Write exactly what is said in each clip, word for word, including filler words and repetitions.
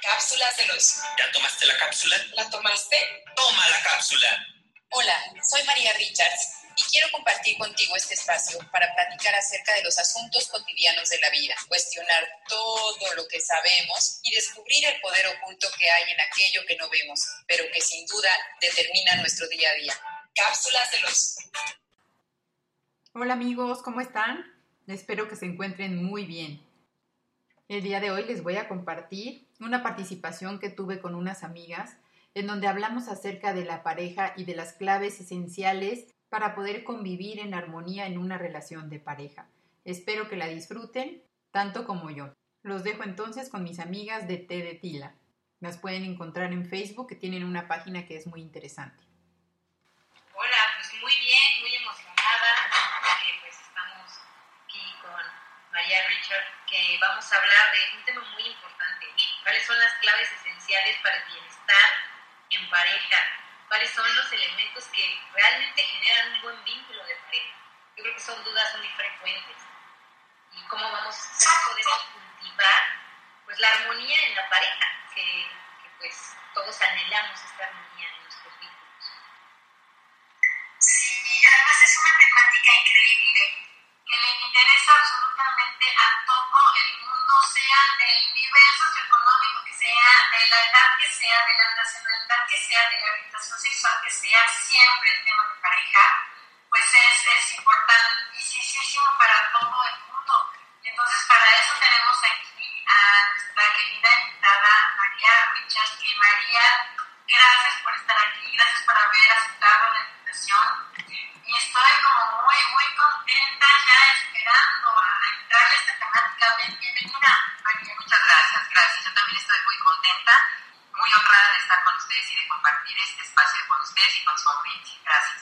Cápsulas de los... ¿Ya tomaste la cápsula? ¿La tomaste? ¡Toma la cápsula! Hola, soy María Richards y quiero compartir contigo este espacio para platicar acerca de los asuntos cotidianos de la vida, cuestionar todo lo que sabemos y descubrir el poder oculto que hay en aquello que no vemos, pero que sin duda determina nuestro día a día. Cápsulas de los... Hola amigos, ¿cómo están? Espero que se encuentren muy bien. El día de hoy les voy a compartir una participación que tuve con unas amigas en donde hablamos acerca de la pareja y de las claves esenciales para poder convivir en armonía en una relación de pareja. Espero que la disfruten tanto como yo. Los dejo entonces con mis amigas de Té de Tila. Las pueden encontrar en Facebook, que tienen una página que es muy interesante. Hola, pues muy bien, muy emocionada, porque pues estamos aquí con María Richard, que vamos a hablar de un tema muy importante. ¿Cuáles son las claves esenciales para el bienestar en pareja? ¿Cuáles son los elementos que realmente generan un buen vínculo de pareja? Yo creo que son dudas muy frecuentes. ¿Y cómo vamos, cómo podemos cultivar pues la armonía en la pareja? Que, que pues todos anhelamos esta armonía en nuestros vínculos. Sí, además es una temática increíble que le interesa absolutamente a todo el mundo, sea del nivel socioeconómico que sea, de la edad que sea, de la nacionalidad que sea, de la orientación sexual que sea, siempre el tema de pareja, pues es, es importantísimo para todo el mundo. Y entonces para eso tenemos aquí a nuestra querida invitada María Richards, que María, gracias por estar aquí, gracias por haber aceptado la invitación. Y estoy como muy, muy contenta ya esperando a entrarle a esta temática. Bienvenida, María. Muchas gracias, gracias. Yo también estoy muy contenta, muy honrada de estar con ustedes y de compartir este espacio con ustedes y con su audiencia. Gracias.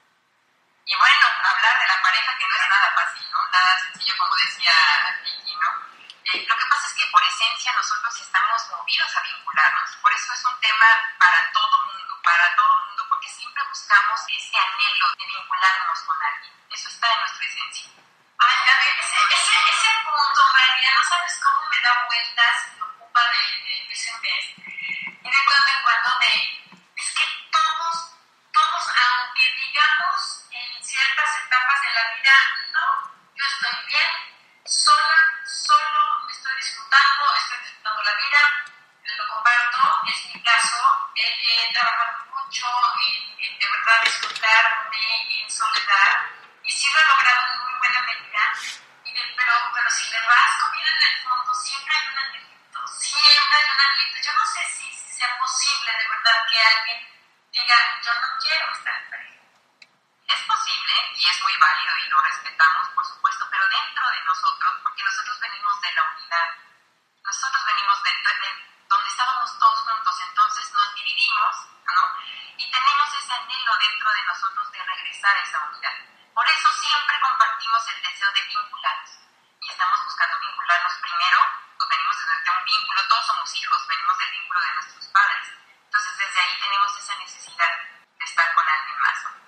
Y bueno, hablar de la pareja, que no es nada fácil, ¿no? Nada sencillo, como decía Vicky, ¿no? Eh, lo que pasa es que por esencia nosotros estamos movidos a vincularnos. Por eso es un tema para todo mundo, para todo mundo, porque siempre buscamos ese anhelo de vincularnos con alguien. Eso está en nuestra esencia. Ay, a ver, ese, ese, ese punto, María, no sabes cómo me da vueltas, me ocupa de, de vez en vez. Y de cuando en cuando de, es que todos, todos, aunque digamos en ciertas etapas de la vida, no, yo estoy bien, sola, solo, me estoy disfrutando, estoy disfrutando la vida, lo comparto, es mi caso, he, he trabajado mucho en, en de verdad disfrutarme en soledad, y sí lo he logrado en muy buena medida, y de, pero, pero si me rasco bien en el fondo, siempre hay un angelito, siempre hay un angelito. Yo no sé si, si sea posible de verdad que alguien diga, yo no quiero estar en pareja. Es posible y es muy válido y lo respetamos, por supuesto, pero dentro de nosotros, porque nosotros venimos de la unidad, nosotros venimos de, de donde estábamos todos juntos, entonces nos dividimos, ¿no? Y tenemos ese anhelo dentro de nosotros de regresar a esa unidad. Por eso siempre compartimos el deseo de vincularnos y estamos buscando vincularnos primero, pues venimos de un vínculo, todos somos hijos, venimos del vínculo de nuestros padres, entonces desde ahí tenemos esa necesidad de estar con alguien más, ¿no?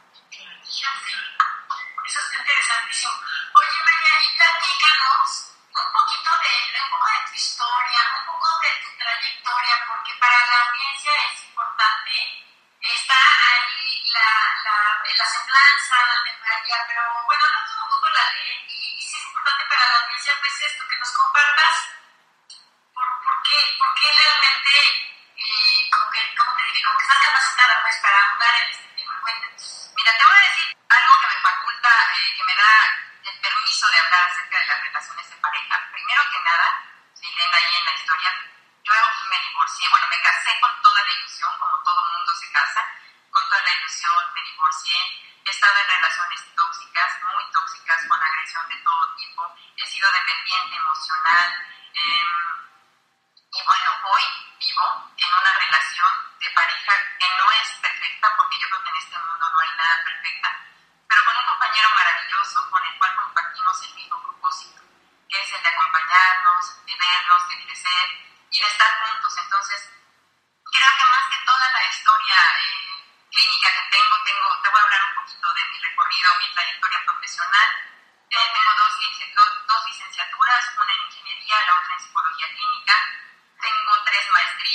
Eso está interesantísimo. Oye, María, y platícanos un poquito de, de un poco de tu historia, un poco de tu trayectoria, porque para la audiencia es importante. Está ahí la, la, la semblanza de María, pero bueno, no todo el mundo la lee, y, y sí es importante para la audiencia, pues esto, que nos compartas por, por, qué, por qué realmente, eh, como que, ¿cómo te diré? Como que estás capacitada pues para ahondar en este tema. Cuéntanos. Mira, te voy a decir algo que me faculta, eh, que me da el permiso de hablar acerca de las relaciones de pareja. Primero que nada, si leen ahí en la historia, yo me divorcié, bueno, me casé con toda la ilusión, como todo mundo se casa, con toda la ilusión, me divorcié, he estado en relaciones tóxicas, muy tóxicas, con agresión de todo tipo, he sido dependiente emocional, eh, y bueno, hoy vivo en una relación de pareja que no es perfecta, porque yo creo que en este mundo no hay nada perfecta, pero con un compañero maravilloso con el cual compartimos el mismo propósito, que es el de acompañarnos, de vernos, de crecer y de estar juntos. Entonces, creo que más que toda la historia eh, clínica que tengo, tengo, te voy a hablar un poquito de mi recorrido, mi trayectoria profesional. Eh, tengo dos, dos, dos licenciaturas, una en ingeniería, la otra en psicología clínica. Tengo tres maestrías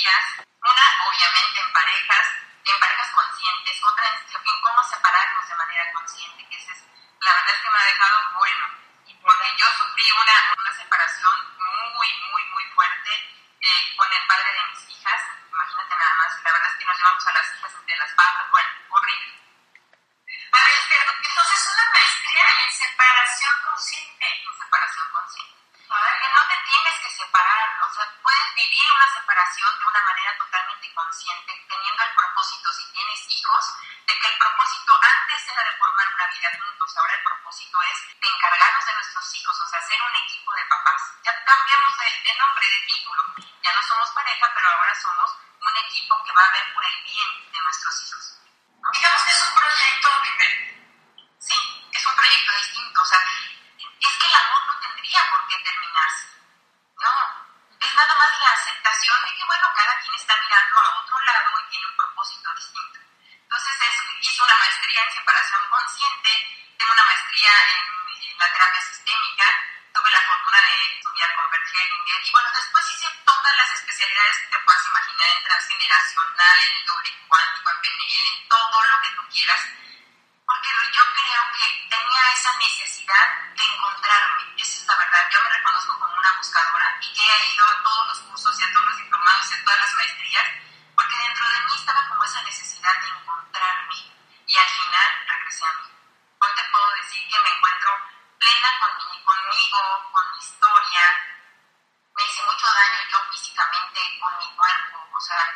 vivir una separación de una manera totalmente consciente, teniendo el propósito, si tienes hijos, de que el propósito antes era de formar una vida juntos, ahora el propósito es de encargarnos de nuestros hijos, o sea, ser un equipo de papás. Ya cambiamos de, de nombre, de título, ya no somos pareja, pero ahora somos un equipo que va a ver por el bien de nuestros hijos, ¿no? Digamos que es un proyecto diferente. Sí, es un proyecto distinto, o sea, es que el amor no tendría por qué terminarse, no, es nada más la aceptación de que, bueno, cada quien está mirando a otro lado y tiene un propósito distinto. Entonces, es, hice una maestría en separación consciente, tengo una maestría en, en la terapia sistémica, tuve la fortuna de estudiar con Bert Hellinger, y bueno, después hice todas las especialidades que te puedas imaginar, en transgeneracional, en el doble cuántico, en P N L, en todo lo que tú quieras, porque yo creo que tenía esa necesidad de encontrarme, esa es la verdad. Yo me reconozco como una buscadora y que he ido a todos los cursos y a todos los diplomados y a todas las maestrías, porque dentro de mí estaba como esa necesidad de encontrarme, y al final regresé a mí. Hoy te puedo decir que me encuentro plena con mi, conmigo, con mi historia. Me hice mucho daño yo físicamente con mi cuerpo, o sea,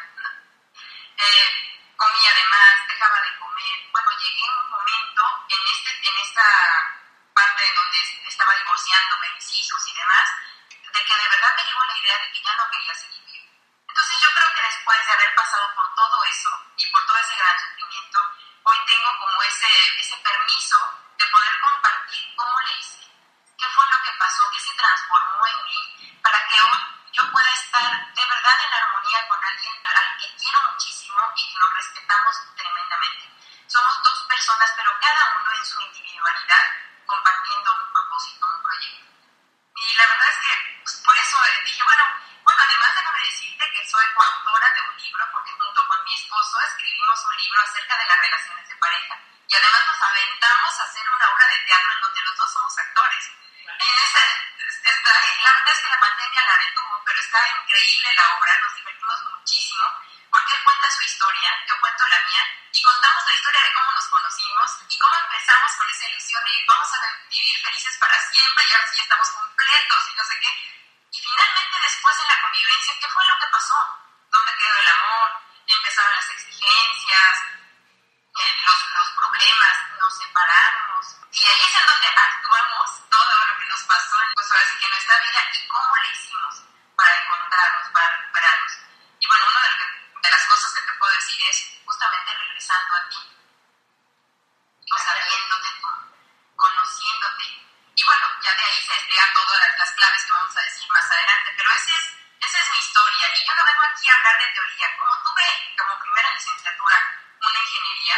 eh, comía de más, dejaba de comer. Bueno, llegué a un momento en, este, en esta parte en donde estaba divorciándome, mis hijos y demás, de que de verdad me llegó la idea de que ya no quería seguir vivo. Entonces yo creo que después de haber pasado por todo eso y por todo ese gran sufrimiento, hoy tengo como ese, ese permiso de poder compartir cómo le hice, qué fue lo que pasó, qué se transformó en mí, para que hoy yo pueda estar de verdad en armonía con alguien al que quiero muchísimo y que nos respetamos tremendamente. Somos dos personas, pero cada uno en su individualidad, compartiendo un propósito, un proyecto. Y la verdad es que pues, por eso dije, bueno, bueno, además déjame decirte que soy coautora de un libro, porque junto con mi esposo escribimos un libro acerca de las relaciones de pareja. Y además nos aventamos a hacer una obra de teatro en donde los dos somos actores. Y en esa, está, la verdad es que la pandemia la detuvo, pero está increíble la obra, nos divertimos muchísimo, porque él cuenta su historia, yo cuento la mía, y contamos la historia de cómo nos conocimos y cómo empezamos con esa ilusión de vamos a vivir felices para siempre y ahora sí ya estamos completos y no sé qué. Y finalmente después en la convivencia, ¿qué fue lo que pasó? ¿Dónde quedó el amor? Empezaron las exigencias, eh, los, los problemas, nos separamos. Y ahí es en donde actuamos todo lo que nos pasó en, pues ahora sí que en nuestra vida y cómo le hicimos para encontrarnos, para recuperarnos. Y bueno, una de, lo que, de las cosas que te puedo decir es justamente regresando a ti, o sabiéndote tú, conociéndote. Y bueno, ya de ahí se despliegan todas las, las claves que vamos a decir más adelante, pero ese es, esa es mi historia. Y yo no vengo aquí a hablar de teoría. Como tuve como primera licenciatura una ingeniería,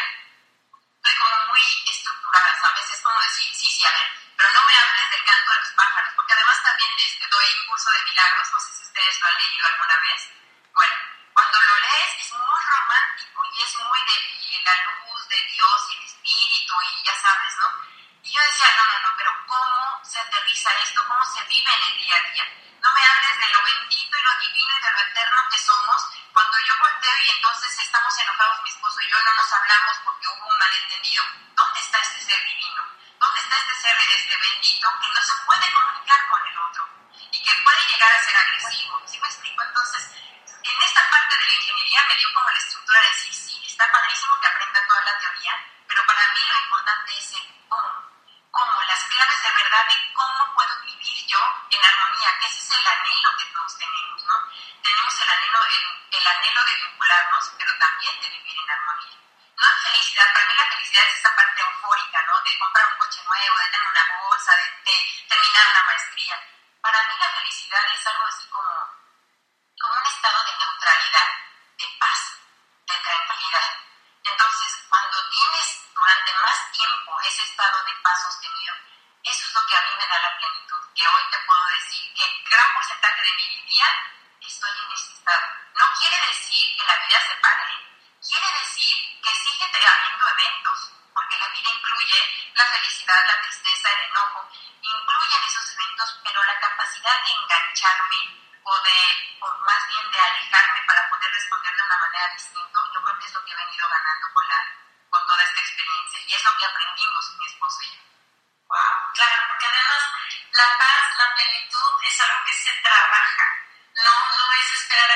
soy como muy estructurada, ¿sabes? Es como decir, sí, sí, a ver, pero no me hables del canto de los pájaros, porque además también este, doy un curso de milagros, no sé si ustedes lo han leído alguna vez. Bueno, cuando lo lees es muy romántico y es muy de la luz de Dios y el Espíritu y ya sabes, ¿no? Y yo decía, no, no, no, pero ¿cómo se aterriza esto? ¿Cómo se vive en el día a día? No me hables de lo bendito y lo divino y de lo eterno que somos, cuando yo volteo y entonces estamos enojados mi esposo y yo, no nos hablamos porque hubo un malentendido. ¿Dónde está este ser divino? ¿Dónde está este ser este bendito que no se puede comunicar con el otro y que puede llegar a ser agresivo? ¿Sí me explico? Entonces, en esta parte de la ingeniería me dio como la estructura de decir, sí, está padrísimo que aprenda toda la teoría, pero para mí lo importante es el cómo. Cómo, las claves de verdad de cómo puedo vivir yo en armonía, que ese es el anhelo que todos tenemos, ¿no? Tenemos el anhelo, el, el anhelo de vincularnos, pero también de vivir en armonía. No en felicidad, para mí la felicidad es esa parte eufórica, ¿no? De comprar un coche nuevo, de tener una bolsa, de, de terminar una maestría. Para mí la felicidad es algo así como, como un estado de neutralidad, de paz, de tranquilidad. Entonces, cuando tienes durante más tiempo ese estado de paz sostenido, eso es lo que a mí me da la plenitud, que hoy te puedo decir que gran porcentaje de mi día estoy en ese estado. No quiere decir que la vida se pare, quiere decir que sigue habiendo eventos, porque la vida incluye la felicidad, la tristeza, el enojo, incluyen esos eventos, pero la capacidad de engancharme o de, o más bien de alejarme para poder responder de una manera distinta, yo creo que es lo que he venido ganando con, la, con toda esta experiencia, y es lo que aprendimos mi esposo y yo. Wow, claro, porque además la paz, la plenitud es algo que se trabaja, no, no es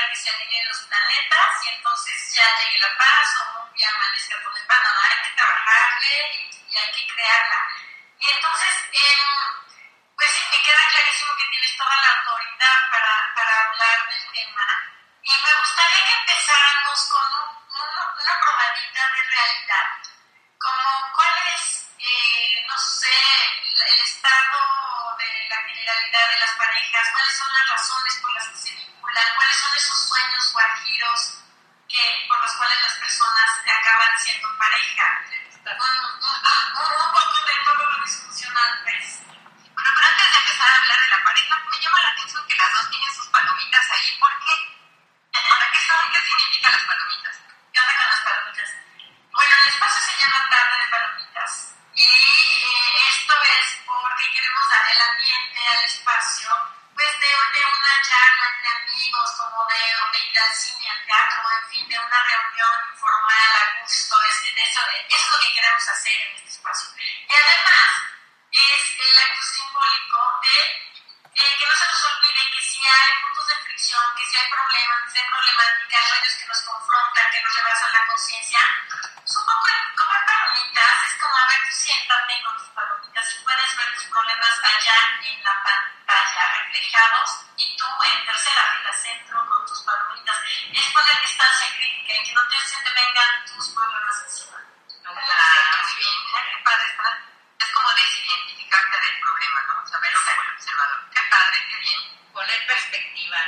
que se alineen los planetas y entonces ya llegue la paz o un día amanezca todo en vano. No, hay que trabajarle y, y hay que crearla. Y entonces, eh, pues sí, me queda clarísimo que tienes toda la autoridad para, para hablar del tema. Y me gustaría que empezáramos con un, un, una probadita de realidad, como cuál es, eh, no sé, el estado de la generalidad de las parejas, cuáles son las razones por las que se vinculan, cuáles son esos sueños guajiros que, por los cuales las personas acaban siendo pareja. Un, un, un, un poco de todo lo disfuncional, pues. Bueno, pero antes de empezar a hablar de la pareja, me llama la atención que las dos tienen sus palomitas ahí. ¿Por qué? Ahora, ¿qué son? ¿Qué significan las palomitas? ¿Qué onda con las palomitas? Bueno, el espacio se llama Tarde de Palomitas. Y eh, esto es porque queremos dar el ambiente al espacio, pues de, de una charla entre amigos, como de, de ir al cine, al teatro, en fin, de una reunión informal a gusto. Es, de eso, eso es lo que queremos hacer en este espacio. Y además, es el acto simbólico de eh, que no se nos olvide que si hay puntos de fricción, que si hay problemas, que si hay problemáticas, rollos que nos confrontan, que nos rebasan la conciencia, pues un poco comer palomitas es como, a ver, tú siéntate con tus palomitas y puedes ver tus problemas allá en la pantalla reflejados y tú en tercera fila centro con tus palomitas. Es poner distancia crítica y que no te, se te vengan tus problemas encima. No, claro, muy bien. Qué padre está. Es como desidentificarte del problema, ¿no? Saberlo como el observador. Qué padre, qué bien. Poner perspectiva.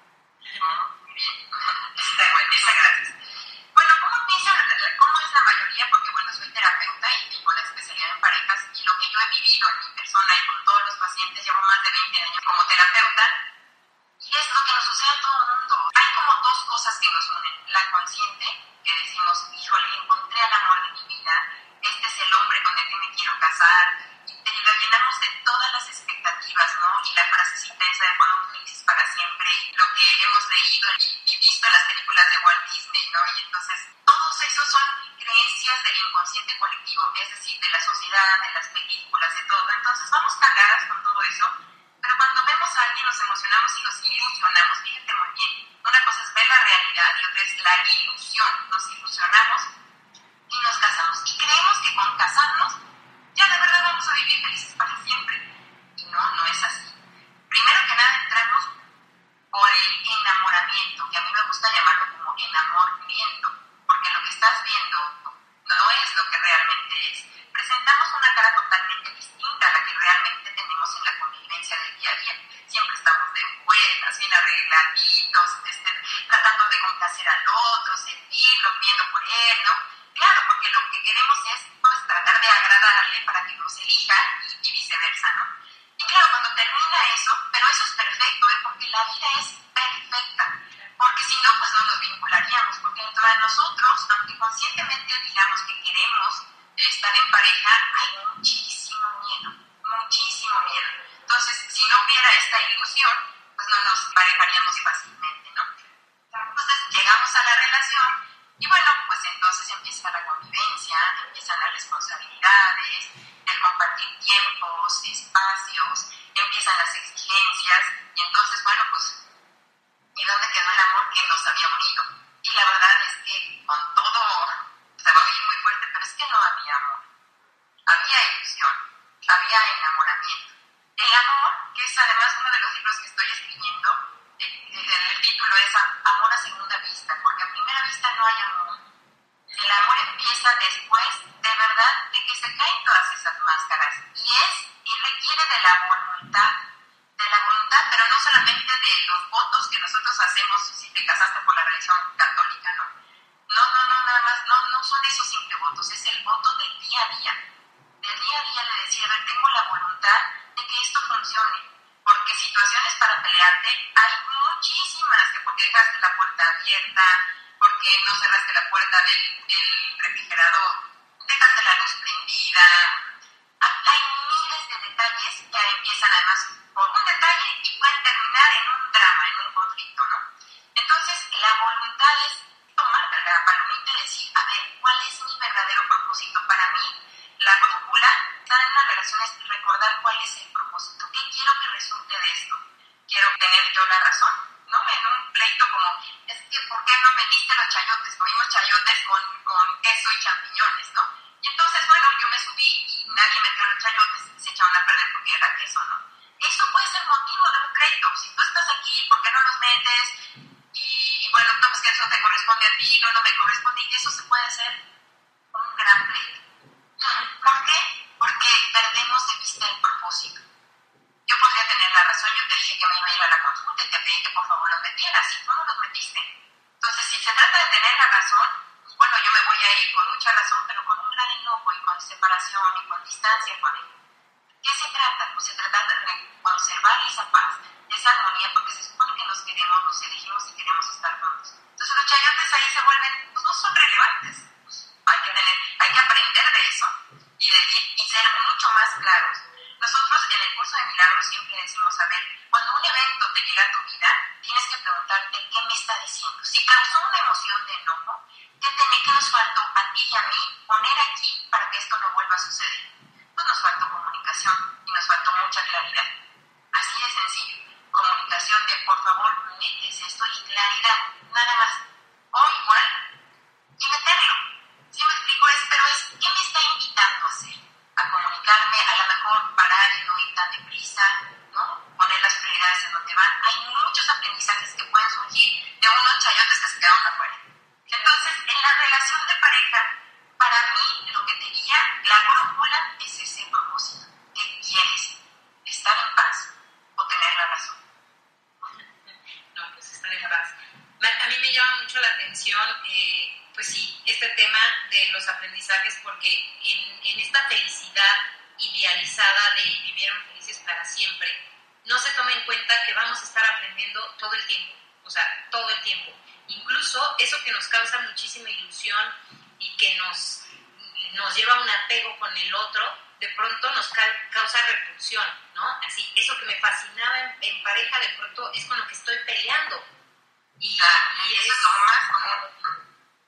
Oh, muy bien. Está bueno, muchas gracias. Bueno, ¿cómo piensan, cómo es la mayoría? Porque, bueno, soy terapeuta y tengo la especialidad en parejas y lo que yo he vivido en mi persona y con todos los pacientes, llevo más de veinte años como terapeuta, y es lo que nos sucede a todo el mundo. Hay como dos cosas que nos unen. La consciente, que decimos, híjole, encontré al amor de mi vida, este es el hombre con el que me quiero casar, y te lo llenamos de todas las expectativas, ¿no? Y la frasecita esa de fueron felices para siempre, y lo que hemos leído y, y visto en las películas de Walt Disney, ¿no? Y entonces, todos esos son creencias del inconsciente colectivo, es decir, de la sociedad, de las películas, de todo. Entonces, vamos cargadas con todo eso, pero cuando vemos a alguien nos emocionamos y nos ilusionamos. Fíjate muy bien, una cosa es ver la realidad y otra es la ilusión. Nos ilusionamos y nos casamos. Y creemos que con casarnos ya de verdad vamos a vivir felices para siempre. Y no, no es así. Primero que nada entramos por el enamoramiento, que a mí me gusta llamarlo como enamoramiento, porque lo que estás viendo no es lo que realmente es. Presentamos una cara totalmente distinta a la que realmente tenemos en la convivencia del día a día. Siempre estamos de buenas, bien arregladitos, este, tratando de complacer al otro, servirlo, viendo por él, ¿no? Claro, porque lo que queremos es pues, tratar de agradarle para que nos elija y, y viceversa, ¿no? Y claro, cuando termina eso, pero eso es perfecto, ¿eh? Porque la vida es perfecta. Porque si no, pues no nos vincularíamos. Porque dentro de nosotros, aunque conscientemente digamos que queremos estar en pareja, hay muchísimo miedo, muchísimo miedo. Entonces, si no hubiera esta ilusión, pues no nos parejaríamos fácilmente, ¿no? Entonces, llegamos a la relación y bueno, pues entonces empieza la convivencia, empiezan las responsabilidades, el compartir tiempos, espacios, empiezan las exigencias y entonces, bueno, pues, ¿y dónde quedó el amor que nos había unido? Y la verdad es que con todo, se va a oír muy fuerte, pero es que no había amor. Había ilusión, había enamoramiento. El amor, que es además uno de los libros que estoy escribiendo, eh, el título es Amor a segunda vista, porque a primera vista no hay amor. El amor empieza después, de verdad, de que se caen todas esas máscaras. Y es, y requiere de la voluntad, de la voluntad, pero no solamente de los votos que nosotros hacemos si te casaste por la religión católica, ¿no? No, no, no, nada más, no, no son esos simples votos, es el voto del día a día. Del día a día le decía, a ver, tengo la voluntad de que esto funcione, porque situaciones para pelearte hay muchísimas, que porque dejaste la puerta abierta, porque no cerraste la puerta del, del refrigerador, dejaste la luz prendida. Hay miles de detalles que empiezan además por un detalle y pueden terminar en un drama, en un conflicto, ¿no? Entonces, la voluntad es tomar la palomita y decir, a ver, ¿cuál es mi verdadero propósito? Para mí, la brújula, estar en una relación es recordar cuál es el propósito. ¿Qué quiero que resulte de esto? ¿Quiero tener yo la razón? ¿No? En un pleito como como, es que ¿por qué no me diste los chayotes? Comimos chayotes con, con queso y champiñones, ¿no? Y entonces, bueno, yo me subí y nadie metió los chayotes y se echaron a perder porque era queso, ¿no? Eso puede ser motivo de un crédito. Si tú estás aquí, ¿por qué no los metes? Y, y bueno, no, pues que eso te corresponde a ti, no, no me corresponde, y eso se puede hacer un gran pleito. ¿Por qué? Porque perdemos de vista el propósito. Yo podría tener la razón, yo te dije que me iba a ir a la consulta y te pedí que por favor los metieras y tú no los metiste. Entonces, si se trata de tener la razón, pues bueno, yo me voy a ir con mucha razón, pero con un gran enojo y con separación y con distancia con él. ¿Qué se trata? Pues se trata de conservar esa paz, esa armonía, porque se supone que nos queremos, nos elegimos y queremos estar juntos. Entonces los chayotes ahí se vuelven, pues no son relevantes. Pues, hay que tener, hay que aprender de eso y, de, y, y ser mucho más claros. Nosotros en el curso de milagros siempre decimos, a ver, cuando un evento te llega a tu vida, tienes que preguntarte qué me está diciendo. Si causó una emoción de enojo, ¿qué, te, qué nos faltó a ti y a mí poner aquí para que esto no vuelva a suceder? Pues nos faltó comunicación y nos faltó mucha claridad. Así de sencillo. Comunicación de, por favor, metes esto y claridad, nada más. O igual, y meterlo. Si me explico, es, pero es, ¿qué me está invitando a hacer? A comunicarme, a lo mejor parar y no ir tan deprisa, ¿no? Poner las prioridades en donde van. Hay muchos aprendizajes que pueden surgir de unos chayotes que se quedaron afuera. Entonces, en la relación de pareja, para mí, lo que te guía, la brújula es ese propósito. ¿Qué quieres? ¿Estar en paz o tener la razón? No, pues estar en paz. A mí me llama mucho la atención, eh, pues sí, este tema de los aprendizajes, porque en, en esta felicidad idealizada de vivieron felices para siempre, no se toma en cuenta que vamos a estar aprendiendo todo el tiempo, o sea, todo el tiempo. Incluso eso que nos causa muchísima ilusión y que nos, nos lleva a un apego con el otro, de pronto nos ca- causa repulsión, ¿no? Así, eso que me fascinaba en, en pareja, de pronto es con lo que estoy peleando. Y, Ah, y eso es... es lo más común.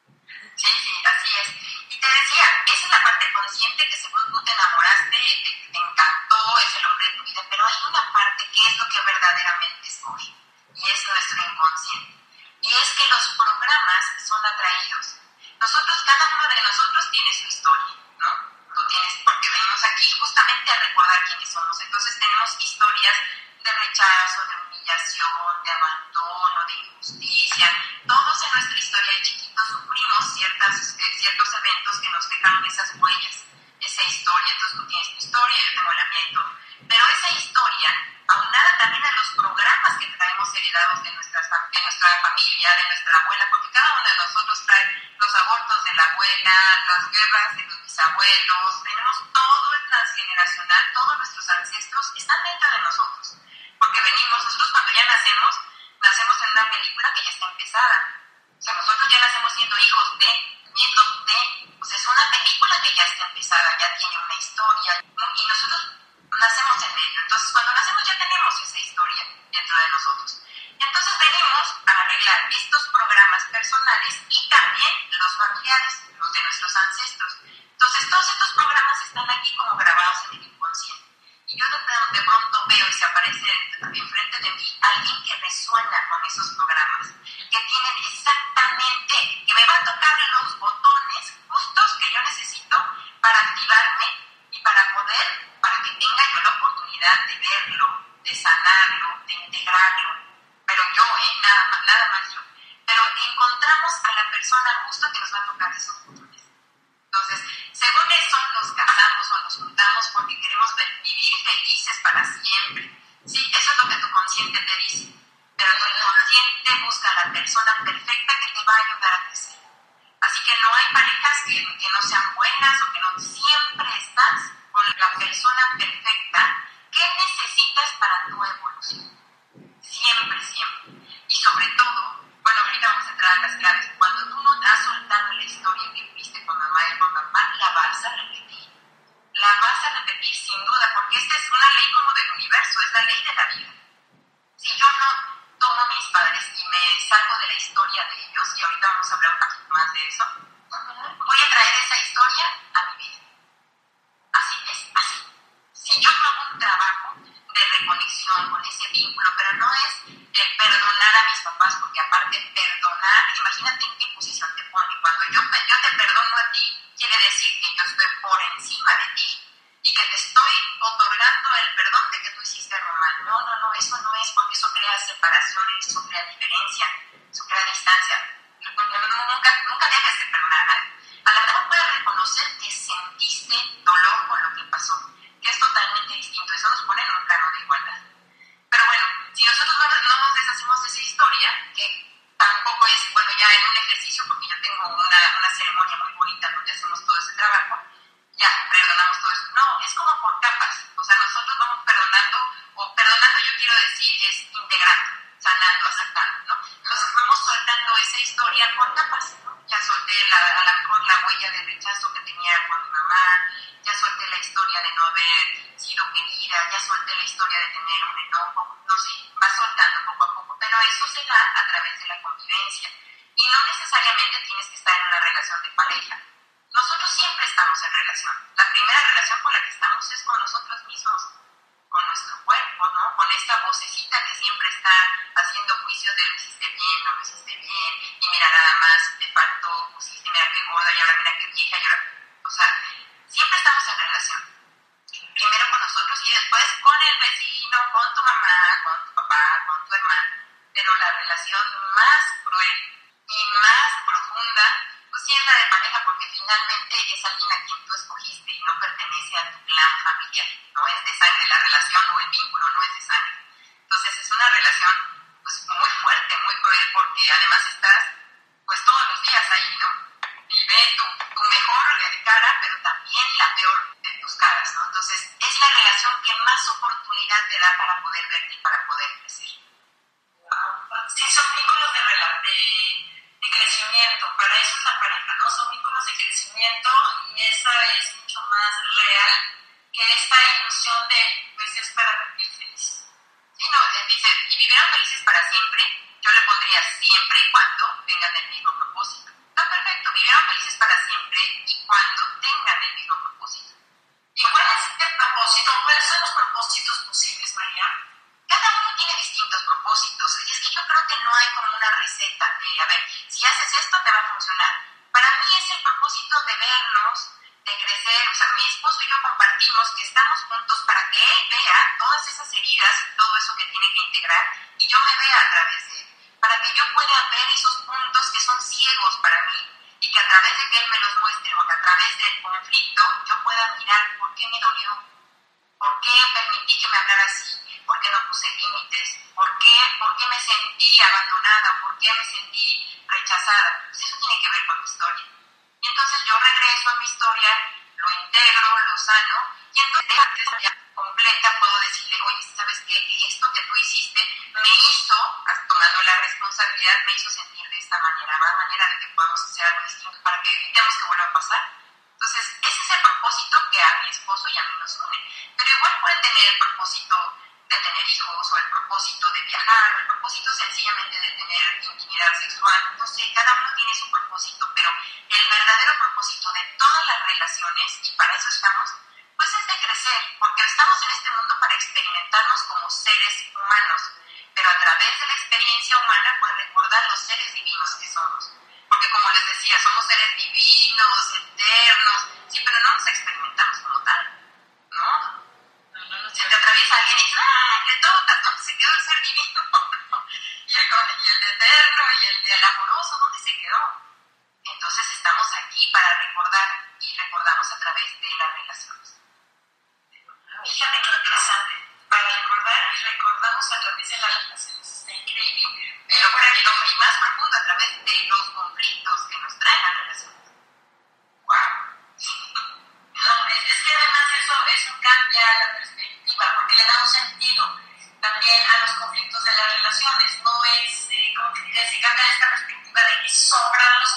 Sí, sí, así es. Y te decía, esa es la parte consciente que según tú te enamoraste, te, te encantó, es el hombre de tu vida, pero hay una parte que es lo que verdaderamente escoge, y es nuestro inconsciente. Y es que los programas son atraídos. Nosotros, cada uno de nosotros tiene su historia, ¿no? Tú tienes, porque venimos aquí justamente a recordar quiénes somos. Entonces tenemos historias de rechazo, de humillación, de abandono, de injusticia. Todos en nuestra historia de chiquitos sufrimos ciertas, eh, ciertos eventos que nos dejaron esas huellas, esa historia. Entonces tú tienes tu historia, yo tengo la mía y todo. Pero esa historia, aunada también a los programas que traemos heredados de nuestra, de nuestra familia, de nuestra abuela, porque cada uno de nosotros trae los abortos de la abuela, las guerras de los bisabuelos, tenemos todo el transgeneracional, todos nuestros ancestros están dentro de nosotros. Porque venimos, nosotros cuando ya nacemos, nacemos en una película que ya está empezada. O sea, nosotros ya nacemos siendo hijos de, nietos de, pues es una película que ya está empezada, ya tiene una historia, ¿no? Y nosotros nacemos en medio. Entonces, cuando nacemos ya tenemos esa historia dentro de nosotros. Entonces venimos a arreglar estos programas personales y también los familiares, los de nuestros ancestros. Entonces, todos estos programas están aquí como grabados en el inconsciente. Y yo de, de pronto veo y se aparece enfrente de mí alguien que resuena con esos programas, que tienen exactamente, que me va a tocar los botones justos que yo necesito para activarme y para poder, para que tenga yo la oportunidad de verlo, de sanarlo, de integrarlo. Pero yo, ¿eh? nada, nada más yo. Pero encontramos a la persona justo que nos va a tocar esos botones. Entonces, según eso, nos casamos o nos juntamos porque queremos ver, vivir felices para siempre. Sí, eso es lo que tu consciente te dice. Pero tu inconsciente busca a la persona perfecta que te va a ayudar a crecer. Así que no hay parejas que, que no sean buenas o que no. Siempre estás con la persona perfecta que necesitas para tu evolución. Siempre, siempre. Y sobre todo, bueno, ahorita vamos a entrar a las claves. Cuando tú no te has soltado la historia que viviste con mamá y con papá, la vas a repetir. La vas a repetir sin duda, porque esta es una ley como del universo, es la ley de la vida. Si yo no tomo a mis padres y me salgo de la historia de ellos, y ahorita vamos a hablar un poquito más de eso, voy a traer esa historia a mi vida. Así es, así. Si yo no hago un trabajo de reconexión con ese vínculo, pero no es el perdonar a mis papás porque de perdonar, imagínate en qué posición te pone. Cuando yo, yo te perdono a ti, quiere decir que yo estoy por encima de ti y que te estoy otorgando el perdón de que tú hiciste algo mal. No, no, no, eso no es, porque eso crea separación, eso crea diferencia, eso crea distancia. Nunca, nunca dejes de perdonar a nadie. A lo mejor puedes reconocer que sentiste dolor con lo que pasó, que es totalmente distinto, eso nos pone en un plano de igualdad. Pero bueno, si nosotros no, no nos deshacemos de esa historia, que tampoco es, bueno, ya en un ejercicio, porque yo tengo una, una ceremonia muy bonita donde hacemos todo ese trabajo, ya perdonamos todo eso. No, es como por capas, o sea, nosotros vamos perdonando, o perdonando yo quiero decir es integrando, sanando, aceptando, ¿no? Entonces vamos soltando esa historia por capas, ¿no? Ya solté la, a lo mejor la huella de rechazo que tenía con mi mamá, ya solté la historia de no haber sido querida, ya solté la historia de tener un enojo, no sé, va soltando poco a poco, pero eso se da a través de la convivencia. Y no necesariamente tienes que estar en una relación de pareja. Nosotros siempre estamos en relación. La primera relación con la que estamos es con nosotros mismos, con nuestro cuerpo, ¿no? Con esta vocecita que siempre está haciendo juicios de lo hiciste bien, no lo hiciste bien, y mira nada más, te faltó, pusiste, mira qué gorda, y ahora mira qué vieja, y ahora... O sea, siempre estamos en relación. Primero con nosotros y después con el vecino, con tu mamá, con tu papá, con tu hermano. Pero la relación más cruel y más profunda, pues sí es la de pareja, porque finalmente es alguien a quien tú escogiste y no pertenece a tu clan familiar. No es de sangre la relación o el vínculo no es de sangre. Entonces es una relación pues muy fuerte, muy cruel, porque además estás pues todos los días ahí, ¿no? Y ve tu, tu mejor cara, pero también la peor de tus caras, ¿no? Entonces es la relación que más oportunidad te da para poder verte y para poder crecer. Sí, son vínculos de, de, de crecimiento, para eso es la pareja, ¿no? Son vínculos de crecimiento y esa es mucho más real que esta ilusión de, pues es para vivir feliz. Sí, no, dice, y vivieron felices para siempre, yo le pondría siempre y cuando tengan el mismo propósito. Está perfecto, vivieron felices para siempre y cuando tengan el mismo propósito. ¿Y cuál es el propósito? ¿Cuáles son los propósitos posibles, María? Cada uno tiene distintos propósitos. Y es que yo creo que no hay como una receta de, a ver, si haces esto te va a funcionar. Para mí es el propósito de vernos, de crecer. O sea, mi esposo y yo compartimos que estamos juntos para que él vea todas esas heridas y todo eso que tiene que integrar y yo me vea a través de él. Para que yo pueda ver esos puntos que son ciegos para mí y que a través de que él me los muestre o que a través del conflicto yo pueda mirar por qué me dolió, por qué permití que me hablara así, por qué no puse límites, por qué, por qué me sentí abandonada, por qué me sentí rechazada. Pues eso tiene que ver con mi historia. Y entonces yo regreso a mi historia, lo integro, lo sano, y entonces de la historia completa puedo decirle, oye, ¿sabes qué? Que esto que tú hiciste me hizo, tomando la responsabilidad, me hizo sentir de esta manera, más manera de que podamos hacer algo distinto para que evitemos que vuelva a pasar. Entonces, ese es el propósito que a mi esposo y a mí nos une. Pero igual pueden tener el propósito de tener hijos, o el propósito de viajar, o el propósito sencillamente de tener intimidad sexual. No sé, cada uno tiene su propósito, pero el verdadero propósito de todas las relaciones, y para eso estamos, pues es de crecer, porque estamos en este mundo para experimentarnos como seres humanos, pero a través de la experiencia humana, pues recordar los seres divinos que somos. Porque como les decía, somos seres divinos, eternos, sí, pero no nos experimentamos como tal, ¿no? Se te atraviesa alguien y dices, ¡ah! Le tocas, ¿dónde se quedó el ser divino? y, el, y el eterno y el del amoroso, ¿dónde se quedó? Entonces estamos aquí para recordar y recordamos a través de las relaciones. Fíjate qué interesante. Para recordar y recordamos a través de las relaciones. Está increíble. Pero por aquí, y más profundo, a través de los conflictos que nos traen las relaciones. ¡Wow! No, es, es que además eso, eso cambia la perspectiva, porque le da un sentido también a los conflictos de las relaciones. No es, eh, como que se cambia esta perspectiva de que sobran los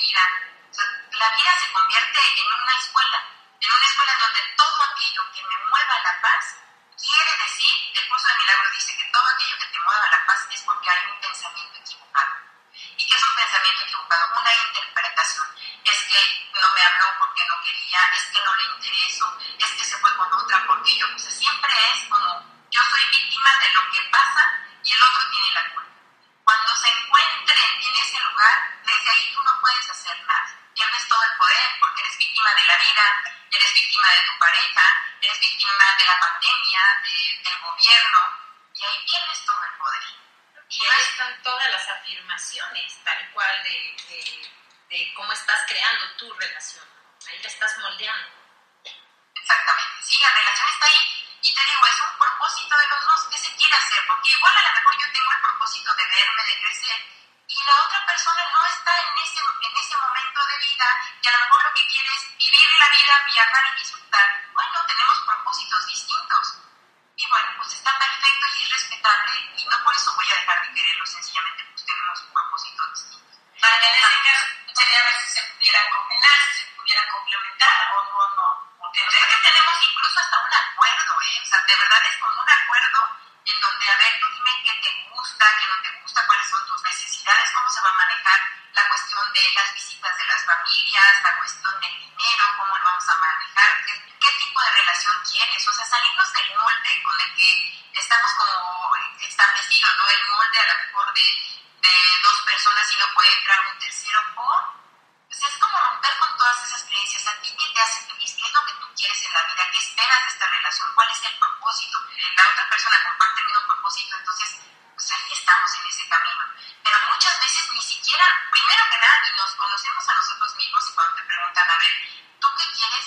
vida. O sea, la vida se convierte en una escuela, en una escuela en donde todo aquello que me mueva a la paz, quiere decir, el curso de milagros dice que todo aquello que te mueva a la paz es porque hay un pensamiento equivocado. ¿Y qué es un pensamiento equivocado? Una interpretación. Es que no me habló porque no quería, es que no le intereso, es que se fue con otra porque yo, o sea, siempre es como, yo soy víctima de lo que pasa y el otro tiene la culpa. Cuando se encuentren en ese lugar, desde ahí tú no puedes hacer nada. Pierdes todo el poder porque eres víctima de la vida, eres víctima de tu pareja, eres víctima de la pandemia, de, del gobierno, y ahí pierdes todo el poder. Y ahí están todas las afirmaciones, tal cual, de, de, de cómo estás creando tu relación. Ahí la estás moldeando. Exactamente, sí, la relación está ahí. Y te digo, es un propósito de los dos. ¿Qué se quiere hacer? Porque igual a lo mejor yo tengo el propósito de verme, de crecer, y la otra persona no está en ese, en ese momento de vida, y a lo mejor lo que quiere es vivir la vida, viajar y disfrutar. Bueno, tenemos propósitos distintos. Y bueno, pues está perfecto y es respetable, y no por eso voy a dejar de quererlo, sencillamente pues tenemos propósitos distintos. Para en ese caso, sería ver si se pudieran combinar, si se pudieran complementar o no, no. Porque es que tenemos incluso hasta un acuerdo, ¿eh? O sea, de verdad es como un acuerdo en donde, a ver, tú dime qué te gusta, qué no te gusta, cuáles son tus necesidades, cómo se va a manejar la cuestión de las visitas de las familias, la cuestión del dinero, cómo lo vamos a manejar, qué, qué tipo de relación quieres. O sea, salirnos del molde con el que estamos como establecidos, ¿no? El molde a lo mejor de, de dos personas y no puede entrar un tercero por... Pues es como romper con todas esas creencias. ¿A ti qué te hace feliz? ¿Qué es lo que tú quieres en la vida? ¿Qué esperas de esta relación? ¿Cuál es el propósito? La otra persona comparte el mismo propósito, entonces pues ahí estamos en ese camino. Pero muchas veces ni siquiera, primero que nada, ni nos conocemos a nosotros mismos, y cuando te preguntan, a ver, ¿tú qué quieres?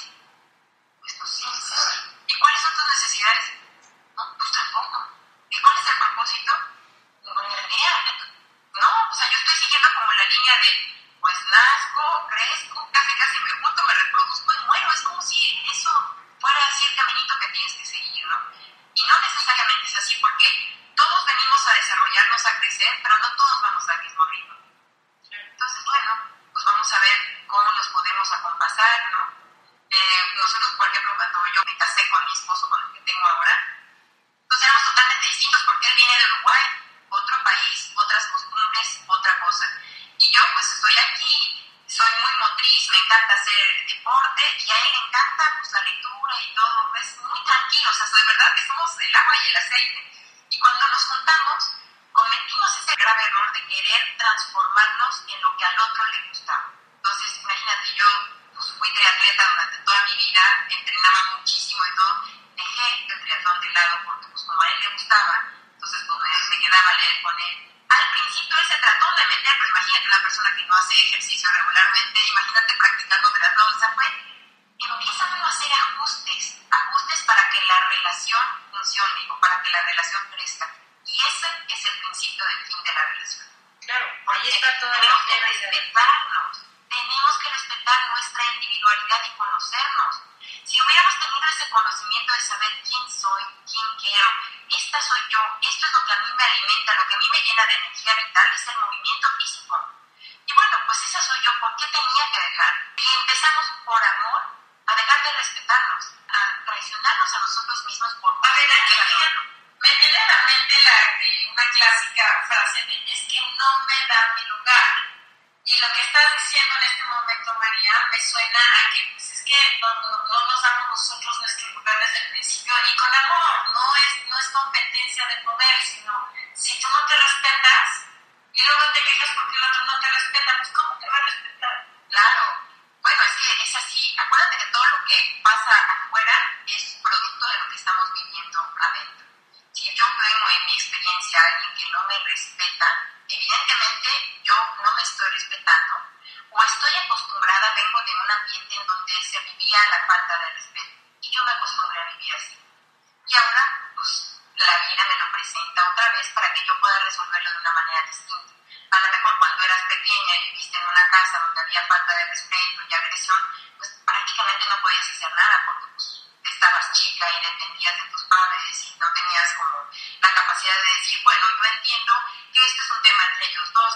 Pues tú sí. ¿Y cuáles son tus necesidades? No, pues tampoco. ¿Y cuál es el propósito? No, ni idea. No, o sea, yo estoy siguiendo como la línea de pues nazco, crezco, casi casi me junto, me reproduzco y muero. Es como si eso fuera así el caminito que tienes que seguir, ¿no? Y no necesariamente es así, porque todos venimos a desarrollarnos, a crecer, pero no todos vamos al mismo ritmo. Entonces, bueno, pues vamos a ver cómo nos podemos acompasar, ¿no? Eh, nosotros, por ejemplo, cuando yo me casé con mi esposo, con el que tengo ahora, pues éramos totalmente distintos, porque él viene de Uruguay, otro país, otras costumbres, otra cosa. Y yo pues estoy aquí, soy muy motriz, me encanta hacer deporte, y a él le encanta pues la lectura y todo, es muy tranquilo, o sea, de verdad que somos el agua y el aceite. Y cuando nos juntamos, cometimos ese grave error de querer transformarnos en lo que al otro le gustaba. Entonces, imagínate, yo pues fui triatleta durante toda mi vida, entrenaba muchísimo y todo, dejé el triatlón de lado porque pues como a él le gustaba, entonces pues me, me quedaba a leer con él. Al principio él se trató de meter, pero imagínate una persona que no hace ejercicio regularmente, imagínate practicando triatlón, o sea, fue, empiezan uno a hacer ajustes, ajustes para que la relación funcione o para que la relación crezca. Y ese es el principio del fin de la relación. Claro, porque ahí está toda la tenemos que pérdida. respetarnos, tenemos que respetar nuestra individualidad y conocernos. Si hubiéramos tenido ese conocimiento de saber quién soy, quién quiero, esta soy yo, esto es lo que a mí me alimenta, lo que a mí me llena de energía vital, es el movimiento físico. Y bueno, pues esa soy yo, ¿por qué tenía que dejar? Y empezamos por amor a dejar de respetarnos, a traicionarnos a nosotros mismos por... A ver, aquí me viene a la mente la, eh, una clásica frase de es que no me da mi lugar. Y lo que estás diciendo en este momento, María, me suena a que pues es que no, no, no nos damos nosotros nuestro lugar desde el principio, y con amor, no es, no es competencia de poder, sino si tú no te respetas y luego te quejas porque el otro no te respeta, pues ¿cómo te va a respetar? Claro, bueno, es que es así, acuérdate que todo lo que pasa afuera es producto de lo que estamos viviendo adentro. Si yo veo en mi experiencia a alguien que no me respeta, evidentemente yo no me estoy respetando, o estoy acostumbrada, vengo de un ambiente en donde se vivía la falta de respeto, y yo me acostumbré a vivir así. Y ahora, pues, la vida me lo presenta otra vez para que yo pueda resolverlo de una manera distinta. A lo mejor cuando eras pequeña y viviste en una casa donde había falta de respeto y agresión, pues prácticamente no podías hacer nada, porque pues, estabas chica y dependías de tus padres y no tenías como la capacidad de decir, bueno, yo entiendo que esto es un tema entre ellos dos, que a lo mejor no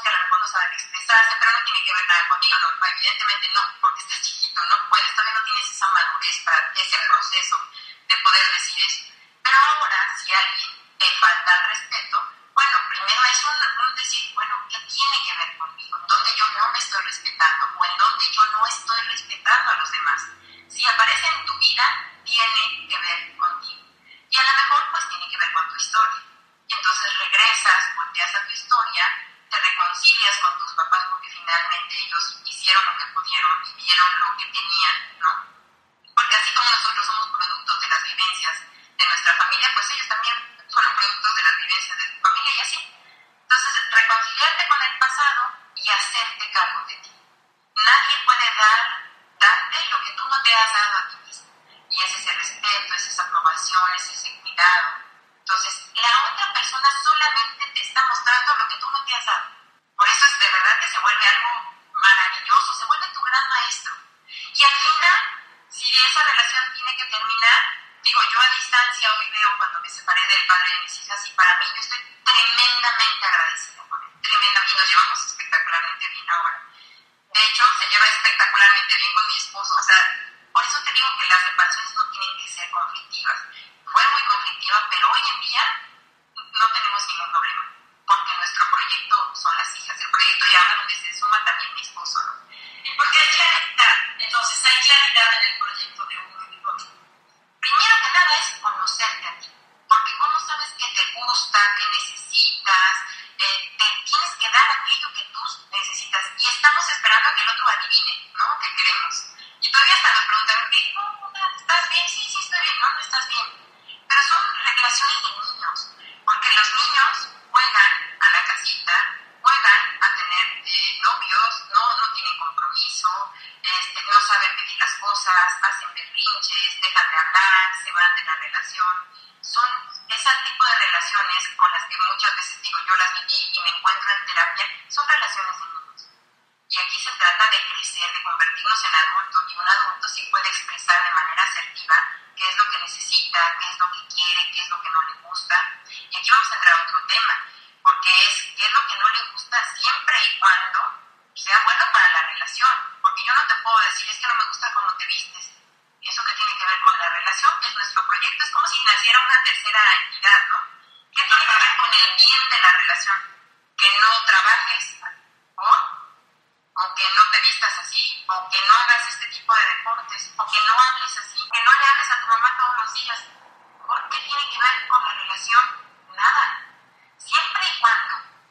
no saben expresarse, pero no tiene que ver nada conmigo, no, no, evidentemente no, porque estás chiquito, no puedes, todavía no tienes esa madurez para ese proceso de poder decir eso. Pero ahora, si alguien te falta el respeto, bueno, primero es un, un decir, bueno, ¿qué tiene que ver conmigo? ¿En dónde yo no me estoy respetando? ¿O en dónde yo no estoy respetando a los demás? Si aparece en tu vida, tiene que ver contigo. Y a lo mejor, pues, tiene que ver con tu historia. Y entonces regresas, volteas a tu historia, te reconcilias con tus papás porque finalmente ellos hicieron lo que pudieron, vivieron lo que tenían, ¿no? Porque así como nosotros somos productos de las vivencias de nuestra familia, pues ellos también fueron productos de las vivencias de tu familia y así. Entonces, reconciliarte con el pasado y hacerte cargo de ti. Nadie puede dar, darte lo que tú no te has dado a ti mismo. Y es ese respeto, es esa aprobación, es ese cuidado. Entonces, la otra persona solamente te está mostrando lo que tú no te has dado. Por eso es de verdad que se vuelve algo maravilloso, se vuelve tu gran maestro. Y al final, si esa relación tiene que terminar, digo, yo a distancia hoy veo cuando me separé del padre de mis hijas y para mí yo estoy tremendamente agradecida con él, tremendamente, y nos llevamos espectacularmente bien ahora. De hecho, se lleva espectacularmente bien con mi esposo, o sea, por eso te digo que las separaciones no tienen que ser conflictivas. Fue muy conflictiva, pero hoy en día no tenemos ningún problema, porque nuestro proyecto son las hijas, el proyecto y ahora donde se suma también mi esposo, ¿no? Y porque hay claridad, entonces hay claridad en el proyecto de uno y del otro. Primero que nada es conocerte a ti, porque cómo sabes qué te gusta, qué necesitas, eh, te tienes que dar aquello que tú necesitas y estamos esperando a que el otro adivine, ¿no? Que queremos. Y todavía hasta nos preguntan, ¿qué? No, no, ¿estás bien? Sí, sí, estoy bien. No, no estás bien. Pero son relaciones de niños, porque los niños juegan a la casita, juegan a tener eh, novios, no, no tienen compromiso, este, no saben pedir las cosas, hacen berrinches, dejan de hablar, se van de la relación. Son ese tipo de relaciones con las que muchas veces digo, yo las viví y me encuentro en terapia, son relaciones de niños. Y aquí se trata de crecer, de convertirnos en adultos, y un adulto sí puede expresar de manera asertiva qué es lo que necesita, qué es lo que quiere, qué es lo que no le gusta. Y aquí vamos a entrar a otro tema, porque es qué es lo que no le gusta siempre y cuando sea bueno para la relación. Porque yo no te puedo decir, es que no me gusta cómo te vistes. ¿Y eso qué tiene que ver con la relación? Que es nuestro proyecto, es como si naciera una tercera entidad, ¿no? ¿Qué tiene que ver con el bien de la relación? Que no trabajes, ¿o? O que no te vistas así, o que no hagas este tipo de deportes, o que no hables así, que no le hables a tu mamá todos los días. ¿Por qué tiene que ver con la relación? Nada. Siempre y cuando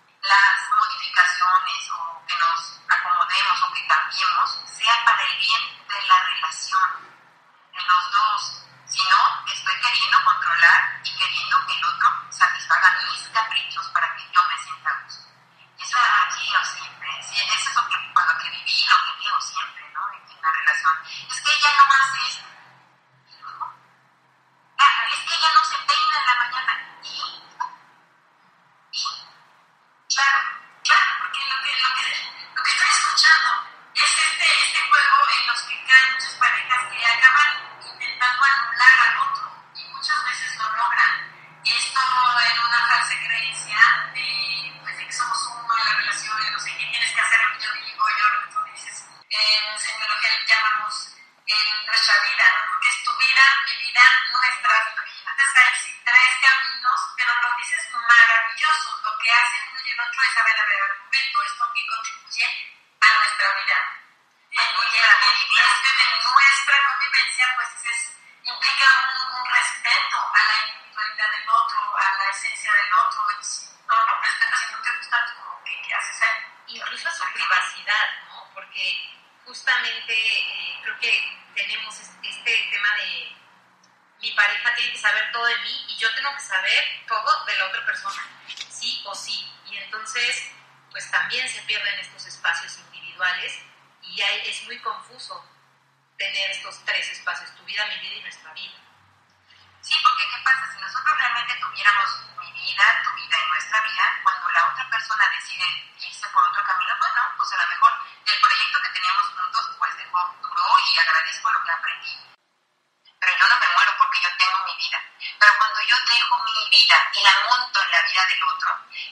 las modificaciones o que nos acomodemos o que cambiemos sea para el bien de la relación, de los dos. Si no, estoy queriendo controlar y queriendo que el otro satisfaga mis caprichos para que yo me sienta a gusto. Y eso es lo que quiero siempre. Sí, eso es lo que, con lo que viví, lo que veo siempre, ¿no? En, en la relación. Es que ella no hace esto. ¿No? Ah, es que ella no se peina en la mañana. ¿Y? ¿Y? Claro, claro, porque lo que, lo que, lo que estoy escuchando es este, este juego en los que caen muchas parejas que acaban intentando anular al otro y muchas veces lo logran. Esto en una falsa creencia de, pues, de que somos uno en la relación y no sé qué tienes que hacer lo que yo digo, yo lo que tú dices. En semiología le llamamos en nuestra vida, ¿no? Porque es tu vida, mi vida, nuestra vida. Entonces hay tres caminos, pero lo dices maravilloso. Lo que hace uno y el otro es saber, a ver, al momento esto que contribuye a nuestra vida. Y el este de nuestra convivencia, pues es, implica un, un respeto a la individualidad del otro, a la esencia del otro. Y si no lo respetas y no te gusta, tú, ¿qué, qué haces ahí? Incluso a su privacidad, ¿no? Porque justamente eh, creo que tenemos este tema de mi pareja tiene que saber todo de mí y yo tengo que saber todo de la otra persona, sí o sí. Y entonces, pues también se pierden estos espacios individuales y hay, es muy confuso tener estos tres espacios, tu vida, mi vida y nuestra vida. Sí, porque ¿qué pasa? Si nosotros realmente tuviéramos mi vida, tu vida y nuestra vida, cuando la otra persona decide irse por otro camino, pues no, pues a lo mejor el proyecto que teníamos juntos pues dejó, duró y agradezco lo que aprendí. Pero yo no me muero porque yo tengo mi vida. Pero cuando yo dejo mi vida y la monto en la vida del otro,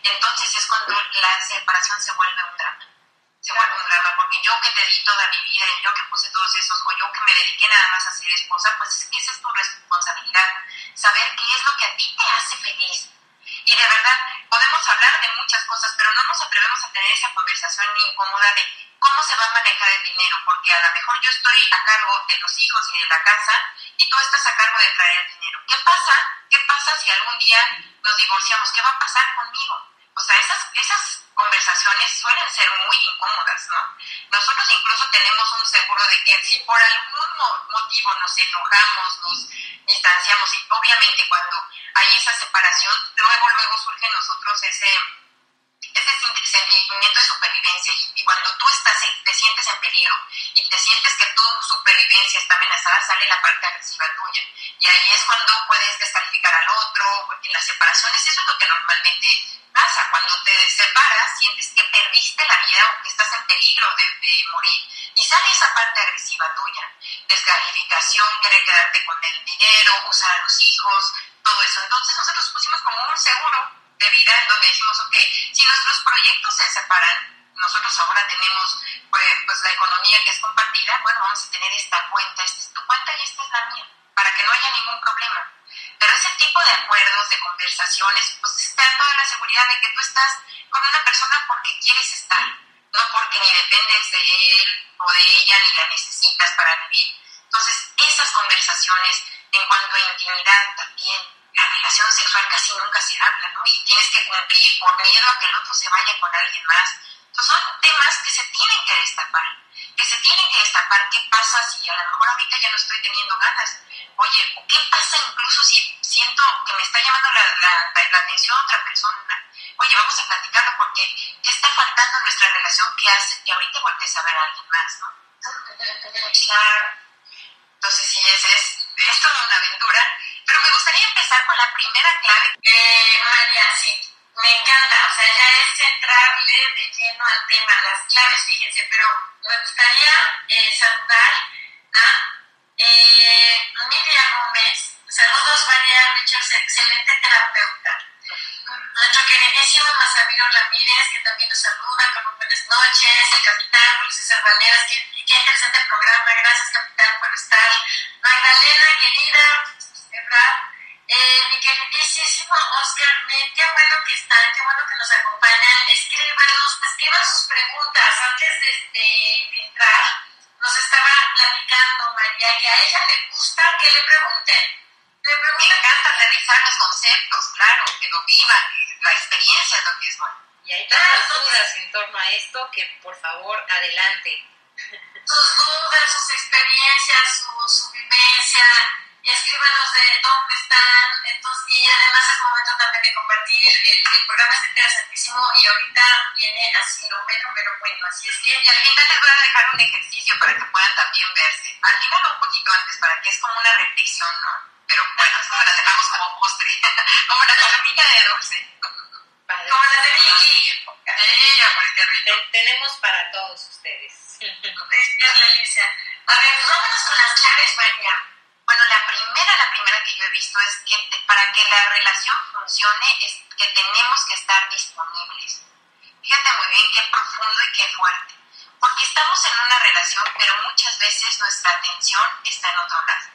entonces es cuando la separación se vuelve un drama. Se vuelve un drama, porque yo que te di toda mi vida, y yo que puse todos esos, o yo que me dediqué nada más a ser esposa, pues es que esa es tu responsabilidad, saber qué es lo que a ti te hace feliz. Y de verdad, podemos hablar de muchas cosas, pero no nos atrevemos a tener esa conversación incómoda de cómo se va a manejar el dinero, porque a lo mejor yo estoy a cargo de los hijos y de la casa, y tú estás a cargo de traer el dinero. ¿Qué pasa? ¿Qué pasa si algún día nos divorciamos? ¿Qué va a pasar conmigo? O sea, esas, esas conversaciones suelen ser muy incómodas, ¿no? Nosotros incluso tenemos un seguro de que si por algún motivo nos enojamos, nos distanciamos, y obviamente cuando hay esa separación, luego, luego surge en nosotros ese, ese sentimiento de supervivencia, y, y cuando tú estás en, te sientes en peligro y te sientes que tu supervivencia está amenazada, sale la parte agresiva tuya, y ahí es cuando puedes descalificar al otro, porque en las separaciones eso es lo que normalmente pasa. Cuando te separas, sientes que perdiste la vida o que estás en peligro de, de morir. Y sale esa parte agresiva tuya. Descalificación, querer quedarte con el dinero, usar a los hijos, todo eso. Entonces nosotros pusimos como un seguro de vida en donde decimos, ok, si nuestros proyectos se separan, nosotros ahora tenemos pues, pues la economía que es compartida, bueno, vamos a tener esta cuenta, esta es tu cuenta y esta es la mía, para que no haya ningún problema. Pero ese tipo de acuerdos, de conversaciones, pues está toda la seguridad de que tú estás con una persona porque quieres estar, no porque ni dependes de él o de ella, ni la necesitas para vivir. Entonces, esas conversaciones en cuanto a intimidad también, la relación sexual casi nunca se habla, ¿no? Y tienes que cumplir por miedo a que el otro se vaya con alguien más. Entonces, son temas que se tienen que destapar, que se tienen que destapar. ¿Qué pasa si a lo mejor ahorita ya no estoy teniendo ganas? Oye, ¿qué pasa incluso si siento que me está llamando la, la, la, la atención otra persona? Oye, vamos a platicarlo porque ¿qué está faltando en nuestra relación que hace que ahorita voltees a ver a alguien más, no? Claro. Entonces, sí, es, es, es toda una aventura. Pero me gustaría empezar con la primera clave. Eh, María, sí, me encanta. O sea, ya es entrarle de lleno al tema, las claves, fíjense, pero me gustaría eh, saludar a eh, Miriam Gómez. Saludos, María Richards, excelente terapeuta. Nuestro queridísimo Mazaviro Ramírez, que también nos saluda con buenas noches. El capitán Julio César Valeras, qué, qué interesante programa. Gracias, capitán, por estar. Magdalena, querida, ¿verdad? Eh, mi queridísimo Oscar, me, qué bueno que están, qué bueno que nos acompañan. Escríbanos, escriban sus preguntas antes de, de, de entrar. Nos estaba platicando María que a ella le gusta que le pregunten. Le pregunten. Me encanta aterrizar los conceptos, claro, que lo vivan, la experiencia es lo que es bueno. Y hay tantas dudas en torno a esto que, por favor, adelante. Sus dudas, sus experiencias, su, su vivencia, escríbanos de dónde están. Entonces, y además es momento también de compartir. El, el programa es interesantísimo y ahorita viene así lo mero, mero bueno. Así es que, y al final les voy a dejar un ejercicio para que puedan también verse. Al final un poquito antes, para que es como una reflexión, ¿no? Pero bueno, eso me la dejamos como postre, como la coronita de dulce. Padre, como la de Vicky. Ten, tenemos para todos ustedes. Es delicia. A ver, pues vámonos con las claves, María. Bueno, la primera, la primera que yo he visto es que te, para que la relación funcione es que tenemos que estar disponibles. Fíjate muy bien qué profundo y qué fuerte. Porque estamos en una relación, pero muchas veces nuestra atención está en otro lado.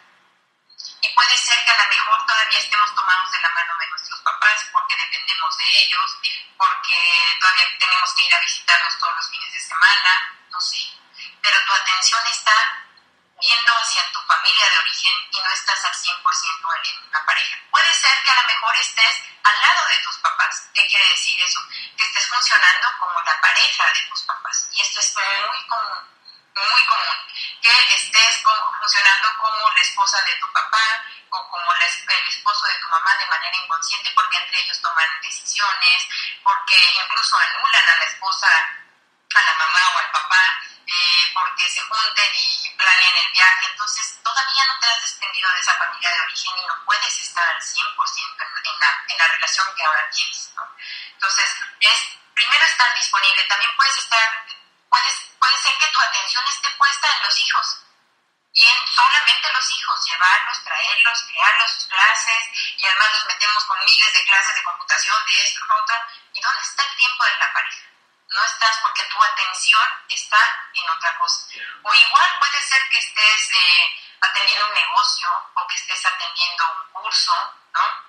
Y puede ser que a lo mejor todavía estemos tomados de la mano de nuestros papás porque dependemos de ellos, porque todavía tenemos que ir a visitarlos todos los fines de semana, no sé. Pero tu atención está viendo hacia tu familia de origen y no estás al cien por ciento en una pareja. Puede ser que a lo mejor estés al lado de tus papás. ¿Qué quiere decir eso? Que estés funcionando como la pareja de tus papás. Y esto es muy común. Muy común, que estés como, funcionando como la esposa de tu papá o como la, el esposo de tu mamá de manera inconsciente porque entre ellos toman decisiones, porque incluso anulan a la esposa, a la mamá o al papá, eh, porque se junten y planeen el viaje. Entonces todavía no te has desprendido de esa familia de origen y no puedes estar al cien por ciento en, en, la, en la relación que ahora tienes, ¿no? Entonces, es primero estar disponible. También puedes estar... Puedes, puede ser que tu atención esté puesta en los hijos y en solamente los hijos, llevarlos, traerlos, crearlos sus clases y además los metemos con miles de clases de computación, de esto, lo otro, ¿Y dónde está el tiempo de la pareja? No estás porque tu atención está en otra cosa. O igual puede ser que estés eh, atendiendo un negocio o que estés atendiendo un curso, ¿no?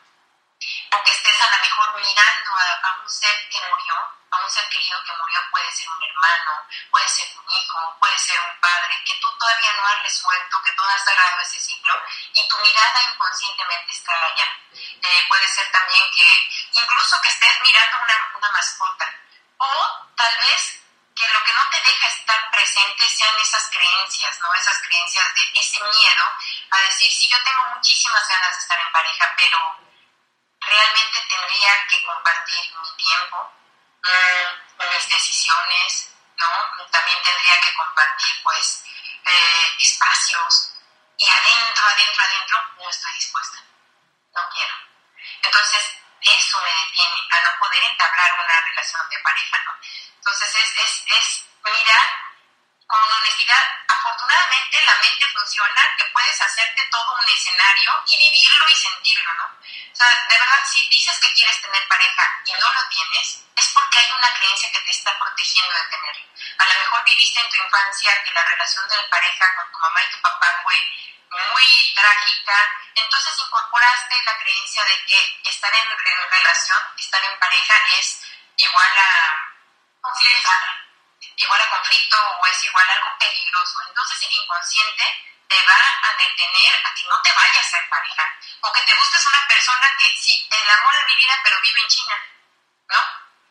O que estés a lo mejor mirando a, a un ser que murió, a un ser querido que murió, puede ser un hermano, puede ser un hijo, puede ser un padre, que tú todavía no has resuelto, que tú no has cerrado ese ciclo y tu mirada inconscientemente está allá. Eh, puede ser también que incluso que estés mirando una, una mascota, o tal vez que lo que no te deja estar presente sean esas creencias, ¿no? Esas creencias de ese miedo a decir, sí, yo tengo muchísimas ganas de estar en pareja, pero realmente tendría que compartir mi tiempo, mmm, mis decisiones, ¿no? También tendría que compartir, pues, eh, espacios, y adentro, adentro, adentro, no estoy dispuesta, no quiero. Entonces, eso me detiene a no poder entablar una relación de pareja, ¿no? Entonces, es, es, es mirar con honestidad. Afortunadamente, la mente funciona, que puedes hacerte todo un escenario y vivirlo y sentirlo, ¿no? O sea, de verdad, si dices que quieres tener pareja y no lo tienes, es porque hay una creencia que te está protegiendo de tenerlo. A lo mejor viviste en tu infancia que la relación de pareja con tu mamá y tu papá fue muy trágica, entonces incorporaste la creencia de que estar en, en relación, estar en pareja es igual a conflicto, igual a conflicto o es igual a algo peligroso. Entonces el inconsciente te va a detener a que no te vayas a emparejar, o que te busques una persona que sí, el amor de mi vida pero vive en China, ¿no?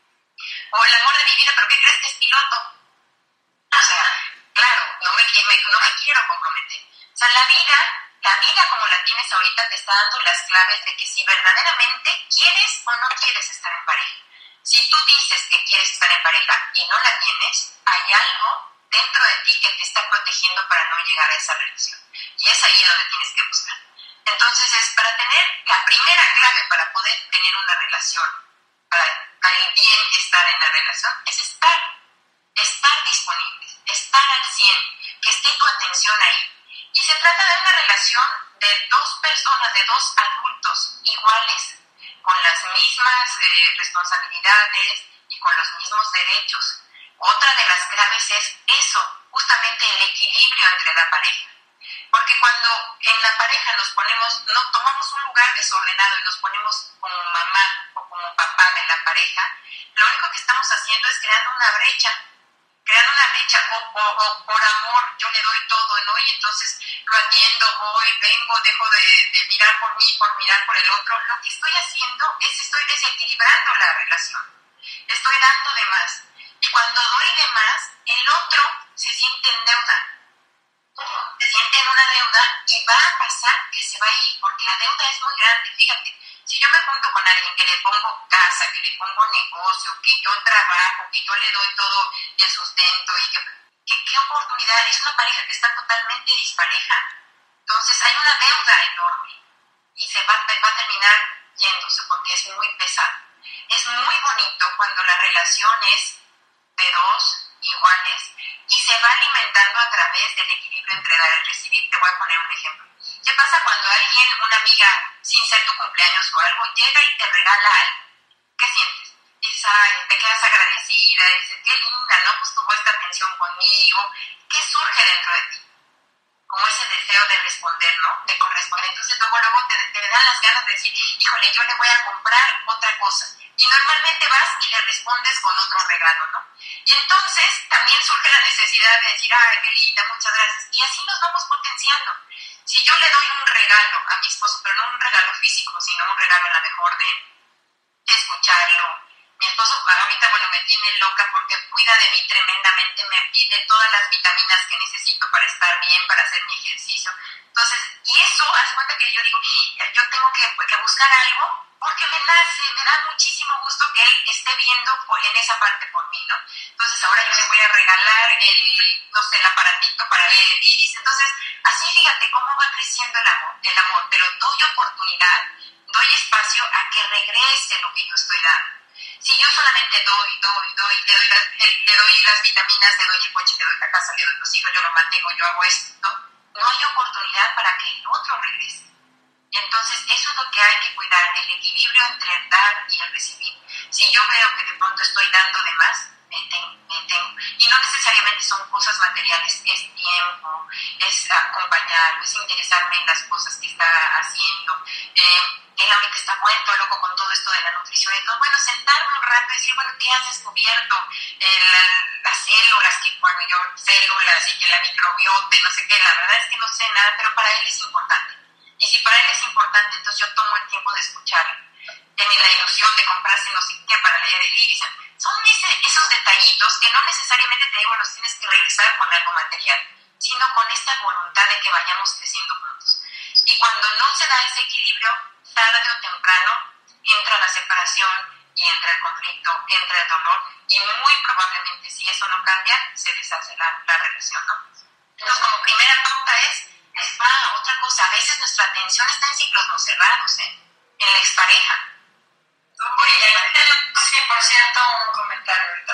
O el amor de mi vida pero ¿qué crees que es piloto? O sea, claro, no me, me, no me quiero comprometer. O sea, la vida, la vida como la tienes ahorita te está dando las claves de que si verdaderamente quieres o no quieres estar en pareja. Si tú dices que quieres estar en pareja y no la tienes, hay algo dentro de ti que te está protegiendo para no llegar a esa relación. Y es ahí donde tienes que buscar. Entonces, es para tener la primera clave para poder tener una relación, para, para el bien estar en la relación, es estar, estar disponibles, estar al cien, que esté tu atención ahí. Y se trata de una relación de dos personas, de dos adultos iguales, con las mismas eh, responsabilidades y con los mismos derechos. Otra de las claves es eso, justamente el equilibrio entre la pareja. Porque cuando en la pareja nos ponemos, no tomamos un lugar desordenado y nos ponemos como mamá o como papá de la pareja, lo único que estamos haciendo es creando una brecha, creando una brecha, o, o, o por amor yo le doy todo, ¿no? Y entonces lo atiendo, voy, vengo, dejo de, de mirar por mí, por mirar por el otro. Lo que estoy haciendo es estoy desequilibrando la relación, estoy dando de más. Y cuando doy de más, el otro se siente en deuda. Se siente en una deuda y va a pasar que se va a ir, porque la deuda es muy grande. Fíjate, si yo me junto con alguien que le pongo casa, que le pongo negocio, que yo trabajo, que yo le doy todo el sustento, y que, que qué oportunidad, es una pareja que está totalmente dispareja. Entonces hay una deuda enorme y se va, va a terminar yéndose porque es muy pesado. Es muy bonito cuando la relación es de dos iguales y se va alimentando a través del equilibrio entre dar y recibir. Te voy a poner un ejemplo. ¿Qué pasa cuando alguien, una amiga, sin ser tu cumpleaños o algo, llega y te regala algo? ¿Qué sientes? Dices, ay, te quedas agradecida, dices, qué linda, ¿no? Pues tuvo esta atención conmigo. ¿Qué surge dentro de ti? Como ese deseo de responder, ¿no? De corresponder. Entonces luego, luego te, te dan las ganas de decir, híjole, yo le voy a comprar otra cosa. Y normalmente vas y le respondes con otro regalo, ¿no? Y entonces también surge la necesidad de decir, ay, qué linda, muchas gracias. Y así nos vamos potenciando. Si yo le doy un regalo a mi esposo, pero no un regalo físico, sino un regalo a lo mejor de escucharlo. Mi esposo ahorita, bueno, me tiene loca porque cuida de mí tremendamente, me pide todas las vitaminas que necesito para estar bien, para hacer mi ejercicio. Entonces, y eso, hace cuenta que yo digo, yo tengo que, que buscar algo porque me nace, me da muchísimo gusto que él esté viendo por, en esa parte por mí, ¿no? Entonces ahora yo le voy a regalar el, no sé, el aparatito para ver el iris. Entonces, así fíjate cómo va creciendo el amor, el amor, pero doy oportunidad, doy espacio a que regrese lo que yo estoy dando. Si yo solamente doy, doy, doy, le doy, las, le, le doy las vitaminas, le doy el coche, le doy la casa, le doy los hijos, yo lo mantengo, yo hago esto, ¿no? No hay oportunidad para que el otro regrese. Entonces, eso es lo que hay que cuidar, el equilibrio entre el dar y el recibir. Si yo veo que de pronto estoy dando de más, me detengo, me detengo. Y no necesariamente son cosas materiales, es tiempo, es acompañarlo, es interesarme en las cosas que está haciendo. Eh, el amigo está vuelto loco con todo esto de la nutrición. Entonces, bueno, sentarme un rato y decir, bueno, ¿qué has descubierto? Eh, la, las células, que bueno, yo, células y que la microbiota y no sé qué, la verdad es que no sé nada, pero para él es importante. Y si para él es importante, entonces yo tomo el tiempo de escucharlo. Tiene la ilusión de comprarse no sé qué para leer el iris. Son ese, esos detallitos que no necesariamente te digo los tienes que regresar con algo material, sino con esta voluntad de que vayamos creciendo juntos. Y cuando no se da ese equilibrio, tarde o temprano entra la separación y entra el conflicto, entra el dolor, y muy probablemente si eso no cambia, se deshace la, la relación, ¿no? Entonces, como primera pauta es, es ah, otra cosa, a veces nuestra atención está en ciclos no cerrados, ¿eh? En la expareja. Sí, por cierto, un comentario ahorita.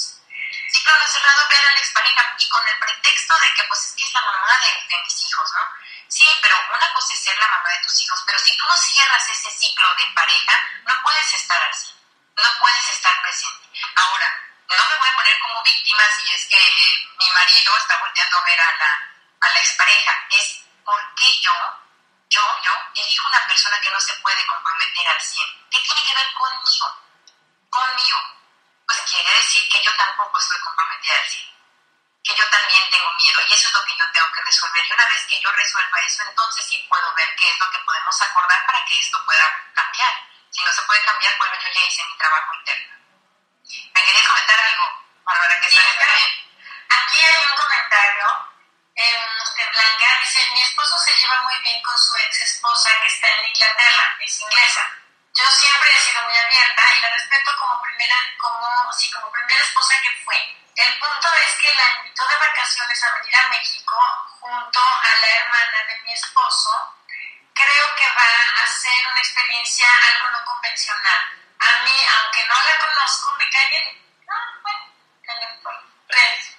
Ciclo no cerrado, ver a la expareja y con el pretexto de que pues es que es la mamá de, de mis hijos, ¿no? Sí, pero una cosa es ser la mamá de tus hijos, pero si tú no cierras ese ciclo de pareja, no puedes estar así, no puedes estar presente. Ahora, no me voy a poner como víctima si es que eh, mi marido está volteando a ver a la, a la expareja. Es porque yo, yo, yo, elijo una persona que no se puede comprometer al cien. ¿Qué tiene que ver conmigo? Conmigo. Pues quiere decir que yo tampoco estoy comprometida al cien. Que yo también tengo miedo, y eso es lo que yo tengo que resolver. Y una vez que yo resuelva eso, entonces sí puedo ver qué es lo que podemos acordar para que esto pueda cambiar. Si no se puede cambiar, bueno, yo ya hice mi trabajo interno. ¿Me querías comentar algo, Bárbara, que Sí, sale bien? aquí hay un comentario eh, de Blanca. Dice, mi esposo se lleva muy bien con su ex esposa que está en Inglaterra, es inglesa. Yo siempre he sido muy abierta y la respeto como primera, como, sí, como primera esposa que fue. El punto es que la invitó de vacaciones a venir a México junto a la hermana de mi esposo. Creo que va a ser una experiencia algo no convencional. A mí, aunque no la conozco, me cae bien. No, bueno, ¿crees?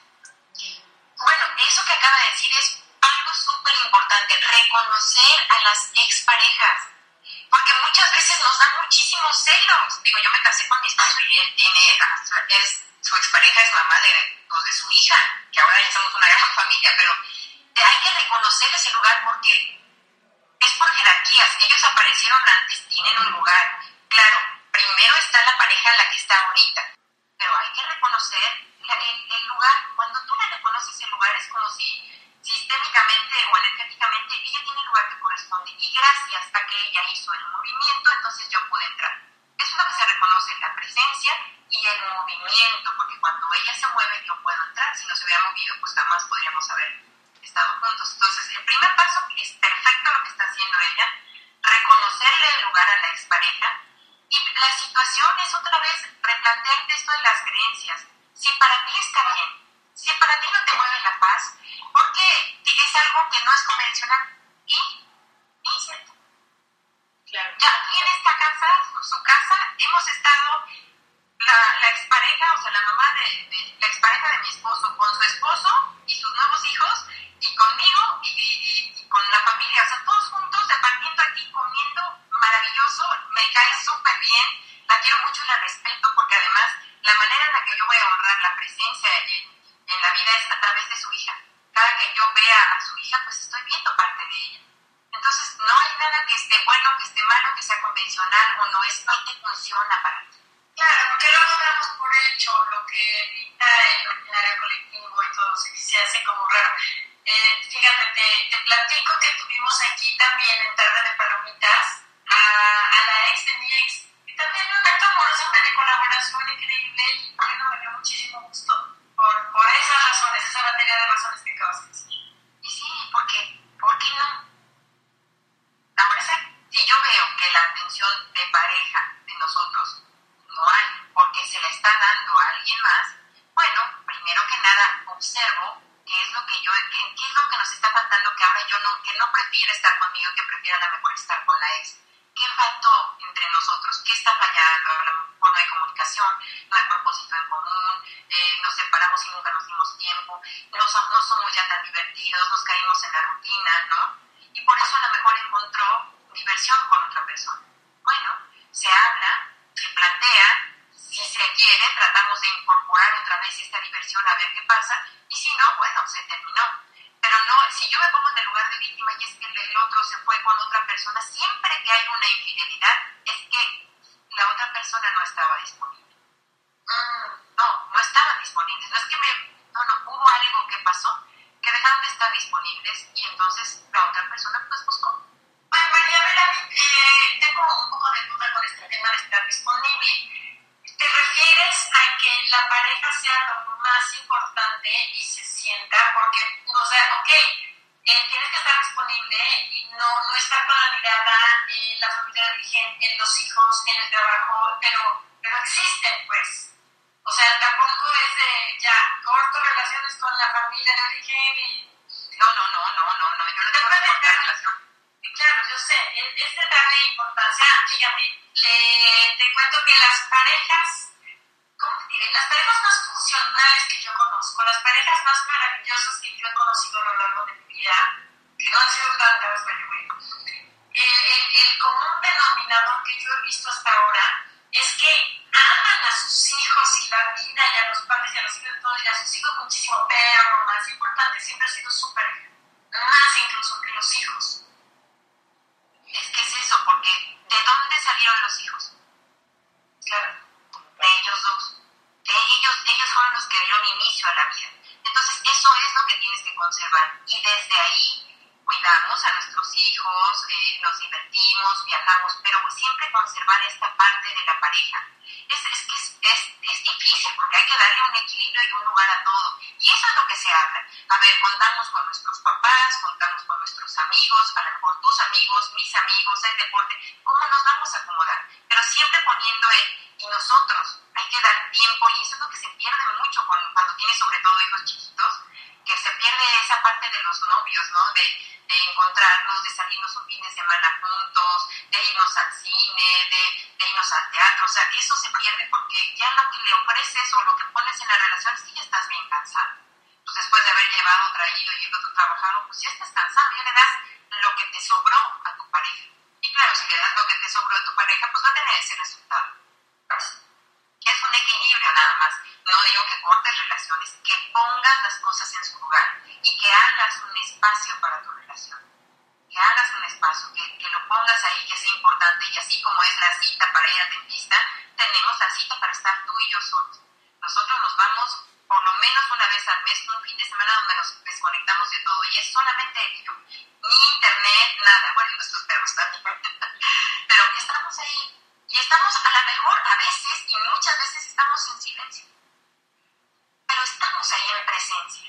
Bueno, eso que acaba de decir es algo súper importante, reconocer a las exparejas. Porque muchas veces nos dan muchísimos celos. Digo, yo me casé con mi esposo y él tiene, es, su expareja es mamá de, pues, de su hija, que ahora ya somos una gran familia, pero hay que reconocer ese lugar porque es por jerarquías. Ellos aparecieron antes, tienen un lugar. Claro, primero está la pareja en la que está ahorita, pero hay que reconocer la, el, el lugar. Cuando tú le reconoces el lugar es como si sistémicamente o energéticamente ella tiene el lugar que corresponde, y gracias a que ella hizo el movimiento, entonces yo pude entrar. Eso es lo que se reconoce, la presencia y el movimiento, porque cuando ella se mueve yo puedo entrar. Si no se hubiera movido, pues jamás podríamos haber estado juntos. Entonces, el primer paso es perfecto lo que está haciendo ella, reconocerle el lugar a la expareja, y la situación es otra vez replantearte esto de las creencias. Si para ti está bien, si para ti no te mueve la paz, porque es algo que no es convencional. Y, y cierto. Claro. Ya aquí en esta casa, su, su casa, hemos estado la, la expareja, o sea, la mamá de, de la expareja de mi esposo, con su esposo y sus nuevos hijos, y conmigo y, y, y con la familia, o sea, todos juntos, departiendo aquí, comiendo, maravilloso, me cae súper bien, la quiero mucho y la respeto, porque además la manera en la que yo voy a honrar la presencia en en la vida es a través de su hija. Cada que yo vea a su hija, pues estoy viendo parte de ella. Entonces, no hay nada que esté bueno, que esté malo, que sea convencional o no, es no te funciona para ti. Claro, porque luego damos por hecho lo que dicta el imaginario colectivo y todo, se, se hace como raro. Eh, fíjate, te, te platico que tuvimos aquí también en Tarde de Palomitas a, a la ex de mi ex, y también un acto amoroso de colaboración increíble, y bueno, me dio muchísimo gusto. Por, por esas razones, esa batería de razones que acabas de decir. Y sí, ¿por qué? ¿Por qué no? Ahora, si yo veo que la atención de pareja de nosotros no hay, porque se la está dando a alguien más, bueno, primero que nada observo qué es lo que yo, qué, qué es lo que nos está faltando, que ahora yo no, que no prefiere estar conmigo, que prefiera a lo mejor estar con la ex. ¿Qué faltó entre nosotros? ¿Qué está fallando? A lo mejor no hay comunicación, no hay propósito en común, eh, nos separamos y nunca nos dimos tiempo, no, no somos ya tan divertidos, nos caímos en la rutina, ¿no? Y por eso a lo mejor encontró diversión con otra persona. Bueno, se habla, se plantea, revisión a ver qué pasa, y si no, bueno, se terminó. Pero no, si yo me pongo en el lugar de víctima y es que el, el otro se fue con otra persona, siempre que hay una infidelidad es que la otra persona no estaba disponible. Mm, no, no estaban disponibles. No es que me, no, no, hubo algo que pasó que dejaron de estar disponibles y entonces la otra persona pues buscó. Bueno, María, a ver, a mí eh, tengo un poco de duda con este tema de estar disponible. ¿Te refieres a que la pareja sea lo más importante y se sienta? Porque, o sea, ok, eh, tienes que estar disponible y no, no estar con la mirada en la familia de origen, en los hijos, en el trabajo, pero, pero existen, pues. O sea, tampoco es de, ya, corto relaciones con la familia de origen y... No, no, no, no, no, no, yo no tengo ninguna relación. Claro, yo sé, es de darle importancia. Fíjate, le, te cuento que las parejas, ¿cómo te diré? Las parejas más funcionales que yo conozco, las parejas más maravillosas que yo he conocido a lo largo de mi vida, que no han sido tantas, pero bueno, el, el, el común denominador que yo he visto hasta ahora es que aman a sus hijos y la vida y a los padres y a los hijos de todos y a sus hijos muchísimo, pero lo más importante siempre ha sido su pareja, más incluso que los hijos. Es que es eso, porque ¿de dónde salieron los hijos? Claro. De ellos dos. De ellos, ellos fueron los que dieron inicio a la vida. Entonces, eso es lo que tienes que conservar. Y desde ahí cuidamos a nuestros hijos, eh, nos divertimos, viajamos, pero siempre conservar esta parte de la pareja. Es, es que es, es, es difícil porque hay que darle un equilibrio y un lugar a todo. Y eso es lo que se habla. A ver, contamos con nuestros papás, contamos con nuestros amigos, a lo mejor tus amigos, mis amigos, el deporte, ¿cómo nos vamos a acomodar? Pero siempre poniendo el y nosotros. Hay que dar tiempo y eso es lo que se pierde mucho con, cuando tienes sobre todo hijos chiquitos, que se pierde esa parte de los novios, ¿no? De, de encontrarnos, de salirnos un fin de semana juntos, de irnos al cine, de, de irnos al teatro. O sea, eso se pierde porque ya lo que le ofreces o lo que pones en la relación es que ya estás bien cansado. Pues después de haber llevado, traído y el otro trabajado, pues ya estás cansado, ya le das lo que te sobró a tu pareja. Y claro, si le das lo que te sobró a tu pareja, pues va a tener ese resultado. Es un equilibrio nada más. No digo que cortes relaciones, que pongas las cosas en su lugar y que hagas un espacio para tu relación. Que hagas un espacio, que, que lo pongas ahí, que sea importante. Y así como es la cita para ir al dentista, tenemos la cita para estar tú y yo solos. Nosotros nos vamos por lo menos una vez al mes, un fin de semana donde nos desconectamos de todo. Y es solamente él y yo. Ni internet, nada. Bueno, y nuestros perros también. Pero estamos ahí. Y estamos a lo mejor a veces y muchas veces estamos en silencio. Pero estamos ahí en presencia.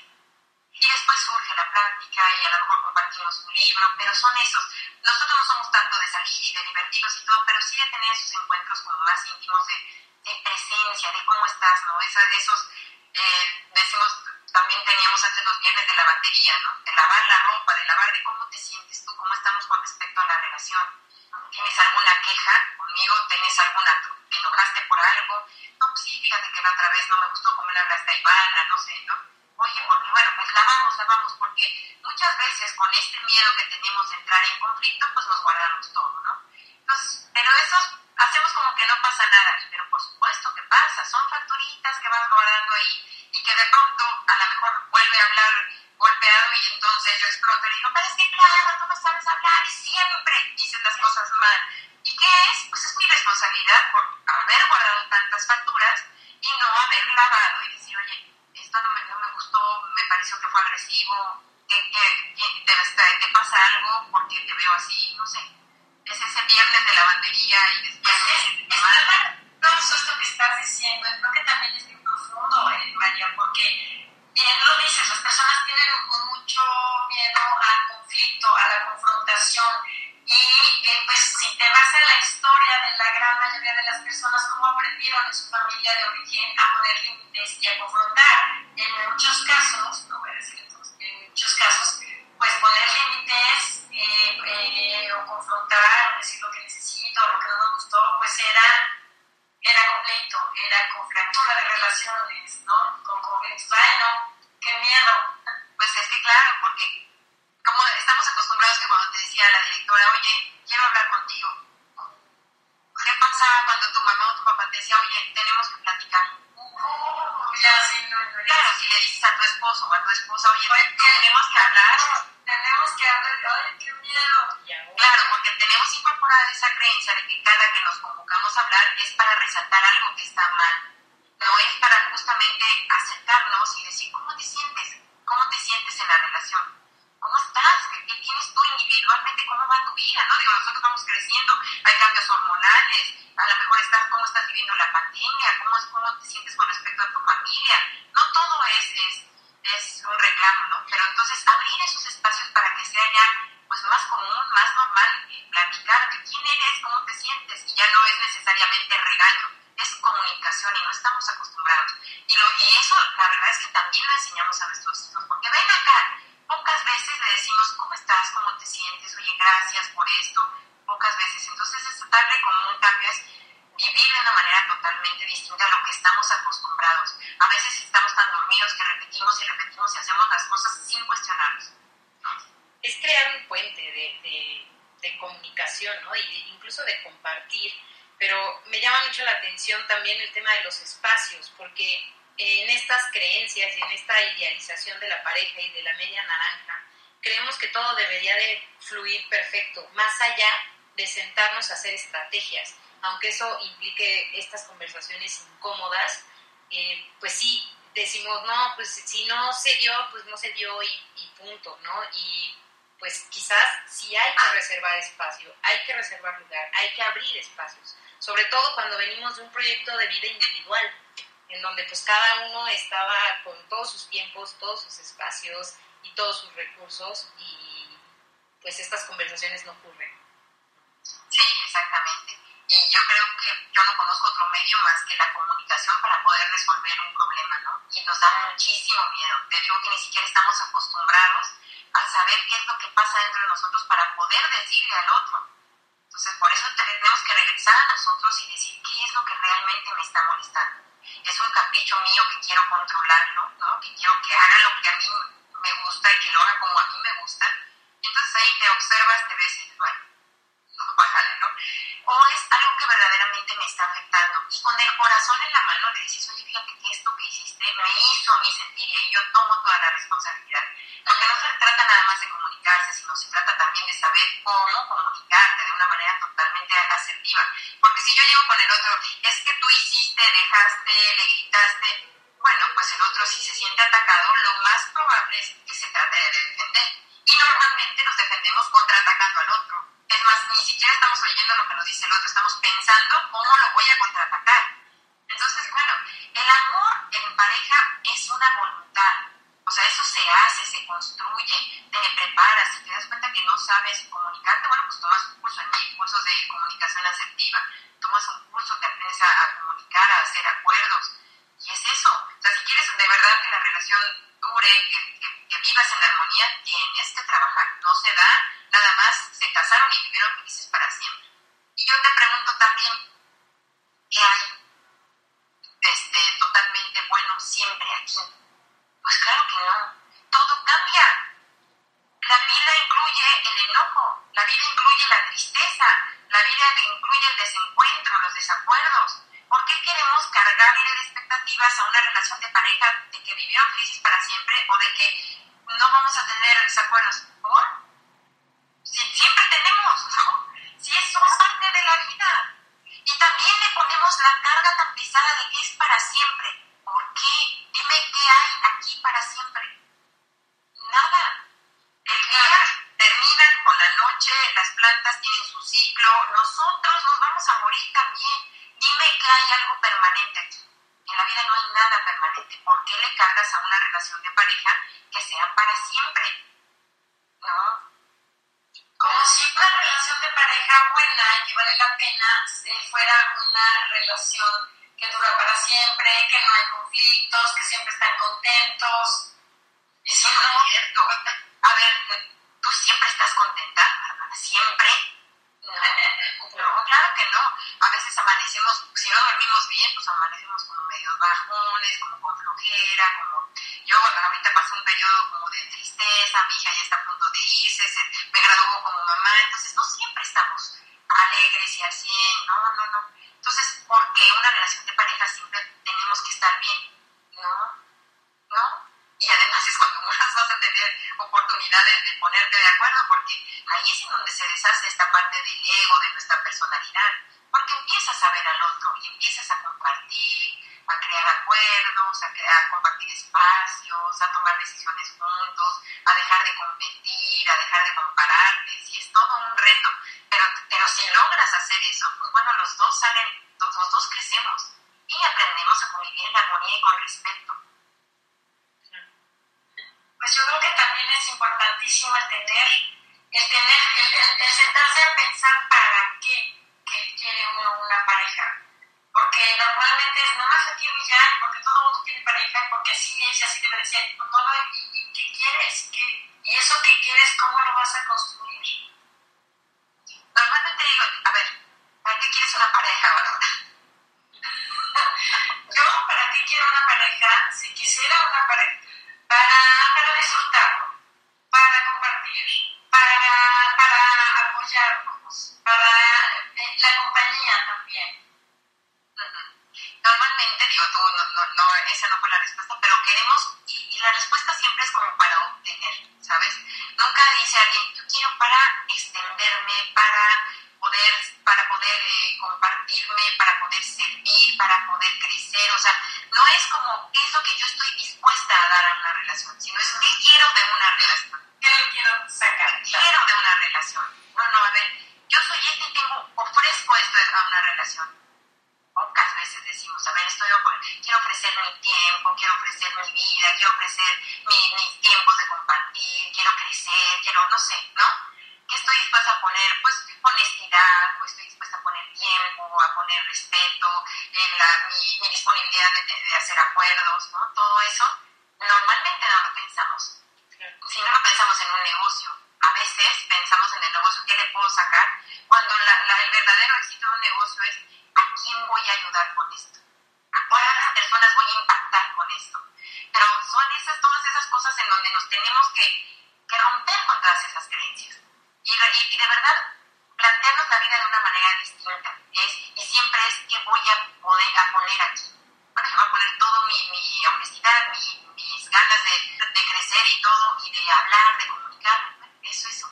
Y después surge la plática y a lo mejor compartimos un libro, pero son esos. Nosotros no somos tanto de salir y de divertirnos y todo, pero sí de tener esos encuentros como más íntimos de, de presencia, de cómo estás, ¿no? Esa, esos, eh, decimos, también teníamos antes los viernes de lavandería, ¿no? De lavar la ropa, de lavar, de cómo te sientes tú, cómo estamos con respecto a la relación. ¿Tienes alguna queja conmigo? ¿Tienes alguna, te enojaste por algo? No, pues sí, fíjate que la otra vez no me gustó cómo le hablaste a Ivana, no sé, ¿no? Oye, porque bueno, pues lavamos, lavamos, porque muchas veces con este miedo que tenemos de entrar en conflicto, pues nos guardamos todo, ¿no? Entonces, pero eso hacemos como que no pasa nada, pero por supuesto que pasa, son facturitas que vas guardando ahí y que de pronto a lo mejor vuelve a hablar golpeado y entonces yo exploto y digo, pero es que claro, tú no sabes hablar y siempre dices las cosas mal. ¿Y qué es? Pues es mi responsabilidad por haber guardado tantas facturas y no haber lavado y decir, oye, esto no me, no me gustó, me pareció que fue agresivo, que, que, que te, te pasa algo porque te veo así, no sé. Es ese viernes de lavandería y después es, es verdad, todo esto que estás diciendo, creo que también es muy profundo, eh, María, porque bien lo dices, las personas tienen mucho miedo al conflicto, a la confrontación. Y eh, pues si te vas a la historia de la gran mayoría de las personas, cómo aprendieron en su familia de origen a poner límites y a confrontar. En muchos casos, no voy a decir en todos, en muchos casos, pues poner límites eh, eh, o confrontar o decir lo que necesito o lo que no nos gustó, pues era, era conflicto, era con fractura de relaciones, ¿no? Con conflictos. Ay, no, qué miedo. Pues es que claro, porque como estamos acostumbrados que cuando te decía la directora, oye, quiero hablar contigo. ¿Qué pasaba cuando tu mamá o tu papá te decía, oye, tenemos que platicar? esposa, oye, tenemos que hablar, tenemos que hablar, ay, qué miedo. Claro, porque tenemos incorporada esa creencia de que cada que nos convocamos a hablar es para resaltar algo que está mal. No es para justamente acercarnos y decir, ¿cómo te sientes? ¿Cómo te sientes en la relación? ¿Cómo estás? ¿Qué, qué tienes tú individualmente? ¿Cómo va tu vida? ¿No? Digo, nosotros vamos creciendo, hay cambios hormonales, a lo mejor estás, ¿cómo estás viviendo la pandemia? ¿Cómo, cómo te sientes con respecto a tu familia? No todo es, es, es un reclamo, ¿no? Pero entonces abrir esos espacios para que sea ya pues, más común, más normal, eh, platicar de quién eres, cómo te sientes, y ya no es necesariamente regaño, es comunicación y no estamos acostumbrados. Y, lo, y eso, la verdad es que también lo enseñamos a nuestros hijos, porque ven acá, pocas veces le decimos, ¿cómo estás? ¿Cómo te sientes? Oye, gracias por esto. Pocas veces. Entonces, es darle como un cambio, es vivir de una manera totalmente distinta a lo que estamos acostumbrados. A veces estamos tan dormidos que repetimos y repetimos y hacemos las cosas sin cuestionarnos. Es crear un puente de, de, de comunicación, ¿no? Y de, incluso de compartir. Pero me llama mucho la atención también el tema de los espacios, porque en estas creencias y en esta idealización de la pareja y de la media naranja, creemos que todo debería de fluir perfecto, más allá de sentarnos a hacer estrategias, aunque eso implique estas conversaciones incómodas, eh, pues sí, decimos, no, pues si no se dio, pues no se dio y, y punto, ¿no? Y pues quizás sí hay que reservar espacio, hay que reservar lugar, hay que abrir espacios, sobre todo cuando venimos de un proyecto de vida individual, en donde pues cada uno estaba con todos sus tiempos, todos sus espacios y todos sus recursos, y pues estas conversaciones no ocurren. Sí, exactamente. Y yo creo que yo no conozco otro medio más que la comunicación para poder resolver un problema, ¿no? Y nos da muchísimo miedo. Te digo que ni siquiera estamos acostumbrados a saber qué es lo que pasa dentro de nosotros para poder decirle al otro. Entonces, por eso tenemos que regresar a nosotros y decir qué es lo que realmente me está molestando. Es un capricho mío que quiero controlarlo, ¿no? Que quiero que haga lo que a mí me gusta y que lo haga como a mí me gusta. Y entonces ahí te observas, te ves y dices, bueno, bájale, ¿no? O es algo que verdaderamente me está afectando. Y con el corazón en la mano le dices, oye, fíjate que esto que hiciste me hizo a mí sentir y yo tomo toda la responsabilidad. Porque no se trata nada más de comunicarse, sino se trata también de saber cómo comunicarte de una manera totalmente asertiva. Porque si yo llego con el otro, es que tú hiciste, dejaste, le gritaste, bueno, pues el otro si se siente atacado, lo más probable es que se trate de defender. Y normalmente nos defendemos contraatacando al otro. Es más, ni siquiera estamos oyendo lo que nos dice el otro, estamos pensando cómo lo voy a contraatacar. Entonces, bueno, el amor en pareja es una voluntad. O sea, eso se hace, se construye, te preparas. Si te das cuenta que no sabes comunicarte, bueno, pues tomas un curso, en cursos de comunicación asertiva, tomas un curso que aprendes a, a comunicar, a hacer acuerdos. Y es eso. O sea, si quieres de verdad que la relación dure, que, que, que vivas en armonía, tienes que trabajar. No se da, nada más se casaron y vivieron felices para siempre. Y yo te pregunto también, ¿qué hay este, totalmente bueno siempre aquí? Pues claro que no. Todo cambia. La vida incluye el enojo, la vida incluye la tristeza, la vida incluye el desencuentro, los desacuerdos. ¿Por qué queremos cargarle de expectativas a una relación de pareja de que vivieron felices para siempre o de que no vamos a tener desacuerdos? ¿Por? Si siempre tenemos, ¿no? Si eso es parte de la vida. Y también le ponemos la carga tan pesada de que es para siempre. ¿Por qué? Dime qué hay aquí para siempre. Nada. El día termina con la noche, las plantas tienen su ciclo, nosotros nos vamos a morir también. Dime que hay algo permanente aquí. En la vida no hay nada permanente. ¿Por qué le cargas a una relación de pareja que sea para siempre? ¿No? Como si una relación de pareja buena y que vale la pena si fuera una relación que dura para siempre, que no hay conflictos, que siempre están contentos. Eso no es cierto. A ver, ¿tú siempre estás contenta? ¿Siempre? No, no, claro que no. A veces amanecemos, si no dormimos bien, pues amanecemos como medio bajones, como con flojera, como... Yo ahorita pasé un periodo como de tristeza, mi hija ya está a punto de irse, se, me graduó como mamá, entonces no siempre estamos alegres y al cien, no, no, no. Entonces, ¿por qué una relación de pareja siempre tenemos que estar bien? No, no. Y además es cuando de, de ponerte de acuerdo, porque ahí es en donde se deshace esta parte del ego, de nuestra personalidad, porque empiezas a ver al otro y empiezas a compartir, a crear acuerdos, a, crear, a compartir espacios, a tomar decisiones juntos, a dejar de competir, a dejar de compararte. Sí, es todo un reto, pero, pero si logras hacer eso, pues bueno, los dos salen, los, los dos crecemos y aprendemos a convivir en armonía y con respeto. Pues yo creo que también es importantísimo el tener, el tener, el, el, el sentarse a pensar para qué que quiere uno una pareja. Porque normalmente es nada más aquí y ya, porque todo el mundo tiene pareja, porque así es, y así debe de ser. No, no, ¿y, y qué quieres? ¿Qué? ¿Y eso que quieres, cómo lo vas a construir? Normalmente digo, a ver, ¿para qué quieres una pareja ahora? Yo, ¿para qué quiero una pareja? Si quisiera una pareja, para, para disfrutarlo, para compartir, para, para apoyarnos, para eh, la compañía también. Normalmente, digo, tú, no, no, no, esa no fue la respuesta, pero queremos, y, y la respuesta siempre es como para obtener, ¿sabes? Nunca dice alguien, yo quiero para extenderme, para poder, para poder eh, compartirme, para poder servir, para poder crecer, o sea, no es como, ¿qué es lo que yo estoy dispuesta a dar a una relación? Sino es, ¿qué quiero de una relación? ¿Qué quiero sacar? ¿Qué quiero de una relación? No, no, a ver, yo soy este y tengo, ofrezco esto a una relación. Pocas veces decimos, a ver, estoy, quiero ofrecer mi tiempo, quiero ofrecer mi vida, quiero ofrecer mi, mis tiempos de compartir, quiero crecer, quiero, no sé, ¿no? ¿Qué estoy dispuesta a poner? Pues honestidad, pues estoy dispuesta a poner tiempo, a poner respeto, en la, mi, mi disponibilidad de, de hacer acuerdos, ¿no? Todo eso, normalmente no lo pensamos. Si no lo pensamos en un negocio, a veces pensamos en el negocio, ¿qué le puedo sacar? Cuando la, la, el verdadero éxito de un negocio es, ¿a quién voy a ayudar con esto? ¿A cuántas personas voy a impactar con esto? Pero son esas, todas esas cosas en donde nos tenemos que, que romper con todas esas creencias. Y, y, y de verdad, plantearnos la vida de una manera distinta. Es, y siempre es, ¿qué voy a poder a poner aquí? Bueno, yo voy a poner todo mi, mi honestidad, mi, mis ganas de, de crecer y todo, y de hablar, de comunicar. Eso, eso.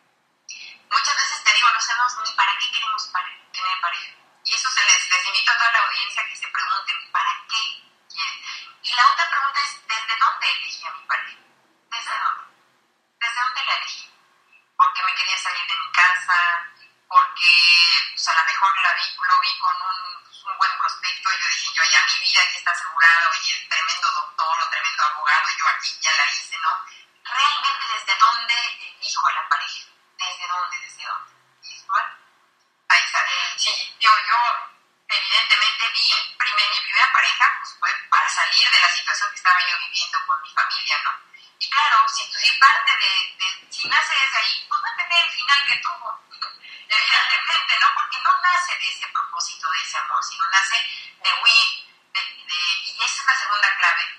Muchas veces te digo, no sabemos ni para qué queremos pare, tener pareja. Y eso se les, les invito a toda la audiencia que se pregunten, ¿para qué quieren? Y la otra pregunta es, ¿desde dónde elegí a mi pareja? ¿Desde dónde? ¿Desde dónde la elegí? Porque me quería salir de mi casa, porque pues, a lo mejor la vi, lo vi con un, pues, un buen prospecto, y yo dije, yo ya mi vida aquí está asegurada, y el tremendo doctor o tremendo abogado, yo aquí ya la hice, ¿no? Realmente, ¿desde dónde elijo a la pareja? ¿Desde dónde? ¿Desde dónde? Y es bueno. Ahí está. Sí, yo, yo evidentemente vi primer, mi primera pareja, pues fue para salir de la situación que estaba yo viviendo con mi familia, ¿no? Y claro, si tú si parte de, de, si nace desde ahí, pues va a tener el final que tuvo, evidentemente, ¿no? Porque no nace de ese propósito, de ese amor, sino nace de huir, de, de, y esa es la segunda clave.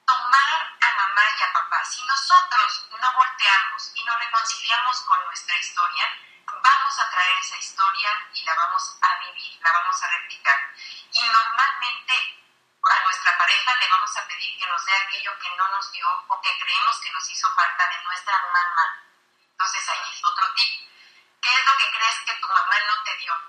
Tomar a mamá y a papá. Si nosotros no volteamos y nos reconciliamos con nuestra historia, vamos a traer esa historia y la vamos a vivir, la vamos a replicar. Y normalmente a nuestra pareja le vamos a pedir que nos dé aquello que no nos dio o que creemos que nos hizo falta de nuestra mamá. Entonces ahí es otro tip. ¿Qué es lo que crees que tu mamá no te dio?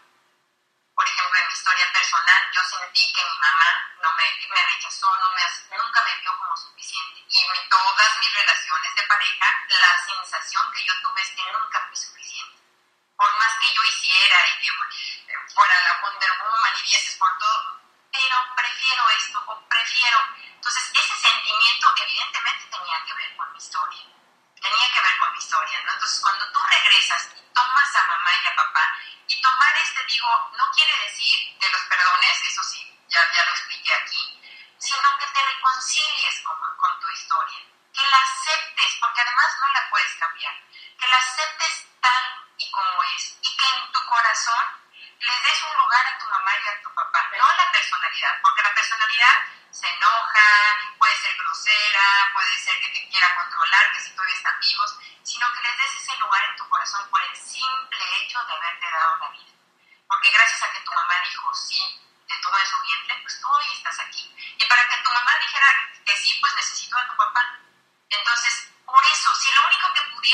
Por ejemplo, en mi historia personal, yo sentí que mi mamá no me, me rechazó, no me, nunca me vio como suficiente. Y en todas mis relaciones de pareja, la sensación que yo tuve es que nunca fui suficiente. Por más que yo hiciera y que fuera la Wonder Woman y vieses por todo, pero prefiero esto o prefiero. Entonces, ese sentimiento evidentemente tenía que ver con mi historia. Tenía que ver con mi historia, ¿no? Entonces, cuando tú regresas y tomas a mamá y a papá, y tomar este, digo, no quiere decir que los perdones, eso sí, ya, ya lo expliqué aquí, sino que te reconcilies con, con tu historia, que la aceptes, porque además no la puedes cambiar, que la aceptes tal y como es, y que en tu corazón les des un lugar a tu mamá y a tu papá, no a la personalidad, porque la personalidad se enoja, puede ser grosera, puede ser que te quiera controlar, que si todavía están vivos, sino que les des ese lugar en tu corazón por el simple hecho de haberte dado la vida. Porque gracias a que tu mamá dijo sí, te tuvo en su vientre, pues tú hoy estás aquí. Y para que tu mamá dijera que sí, pues necesitó a tu papá. Entonces, por eso, si lo único que pudieron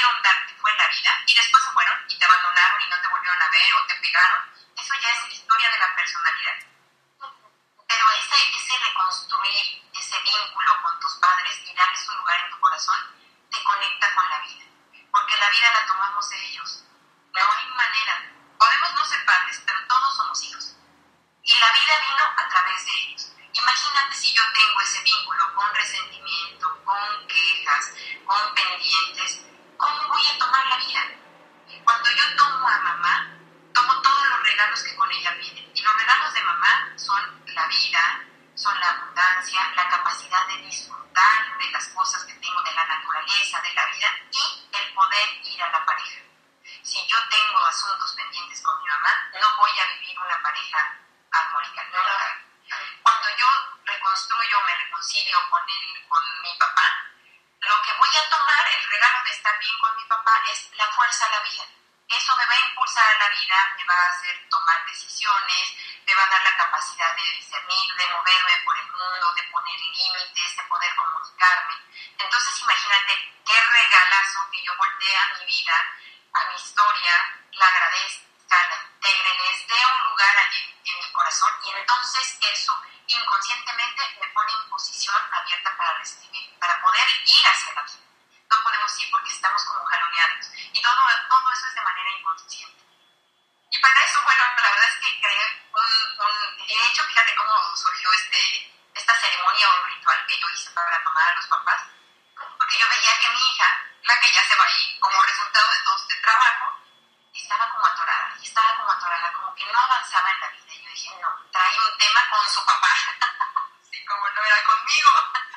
pudieron darte fue la vida y después se fueron y te abandonaron y no te volvieron a ver o te pegaron, eso ya es la historia de la personalidad. Pero ese, ese reconstruir ese vínculo con tus padres y darles un lugar en tu corazón te conecta con la vida, porque la vida la tomamos de ellos. No hay manera. Podemos no ser padres, pero todos somos hijos. Y la vida vino a través de ellos. Imagínate si yo tengo ese vínculo con resentimiento, con quejas, con pendientes, ¿cómo voy a tomar la vida? Cuando yo tomo a mamá, tomo todos los regalos que con ella vienen. Y los regalos de mamá son la vida, son la abundancia, la capacidad de disfrutar de las cosas que tengo, de la naturaleza, de la vida, y el poder ir a la pareja. Si yo tengo asuntos pendientes con mi mamá, no voy a vivir una pareja armónica, no. Cuando yo reconstruyo, me reconcilio con, el, con mi papá, lo que voy a tomar, el regalo de estar bien con mi papá, es la fuerza a la vida. Eso me va a impulsar a la vida, me va a hacer tomar decisiones, me va a dar la capacidad de discernir, de moverme por el mundo, de poner límites, de poder comunicarme. Entonces imagínate qué regalazo que yo voltee a mi vida, a mi historia, la agradezca, la integre, les dé un lugar en, en mi corazón, y entonces eso inconscientemente me pone en posición abierta para recibir, para poder ir hacia la vida. No podemos ir porque estamos como jaloneados, y todo, todo eso es de manera inconsciente. Y para eso, bueno, la verdad es que creé un, un de hecho, fíjate cómo surgió este, esta ceremonia o ritual que yo hice para tomar a los papás, porque yo veía que mi hija, la que ya se va ahí, como resultado de todo este trabajo, estaba como atorada, y estaba como atorada, como que no avanzaba en la vida. Y yo dije, no, trae un tema con su papá, así como no era conmigo.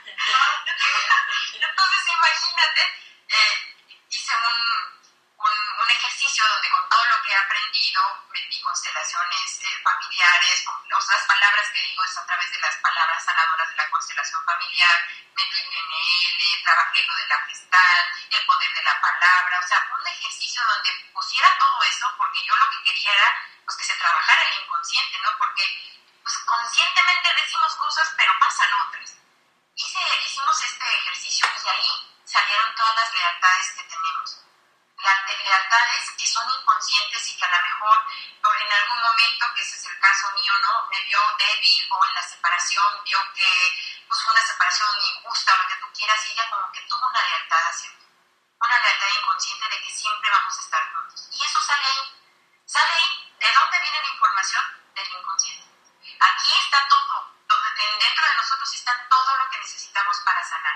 Entonces, imagínate, eh, hice un, un, un ejercicio donde con todo lo que he aprendido, metí constelaciones eh, familiares, con las palabras que digo es a través de las palabras sanadoras de la constelación familiar, metí P N L, trabajé lo de la gestal, el poder de la palabra, o sea, un ejercicio donde pusiera todo eso, porque yo lo que quería era pues, que se trabajara el inconsciente, ¿no? Porque pues, conscientemente decimos cosas, pero pasan otras. Hice, hicimos este ejercicio y ahí salieron todas las lealtades que tenemos. Las lealtades que son inconscientes y que a lo mejor en algún momento, que ese es el caso mío, ¿no? Me vio débil, o en la separación vio que pues, fue una separación injusta, o lo que tú quieras, y ella como que tuvo una lealtad hacia mí. Una lealtad inconsciente de que siempre vamos a estar juntos. Y eso sale ahí. Sale ahí. ¿De dónde viene la información? Del inconsciente. Aquí está todo. Dentro de nosotros está todo lo que necesitamos para sanar.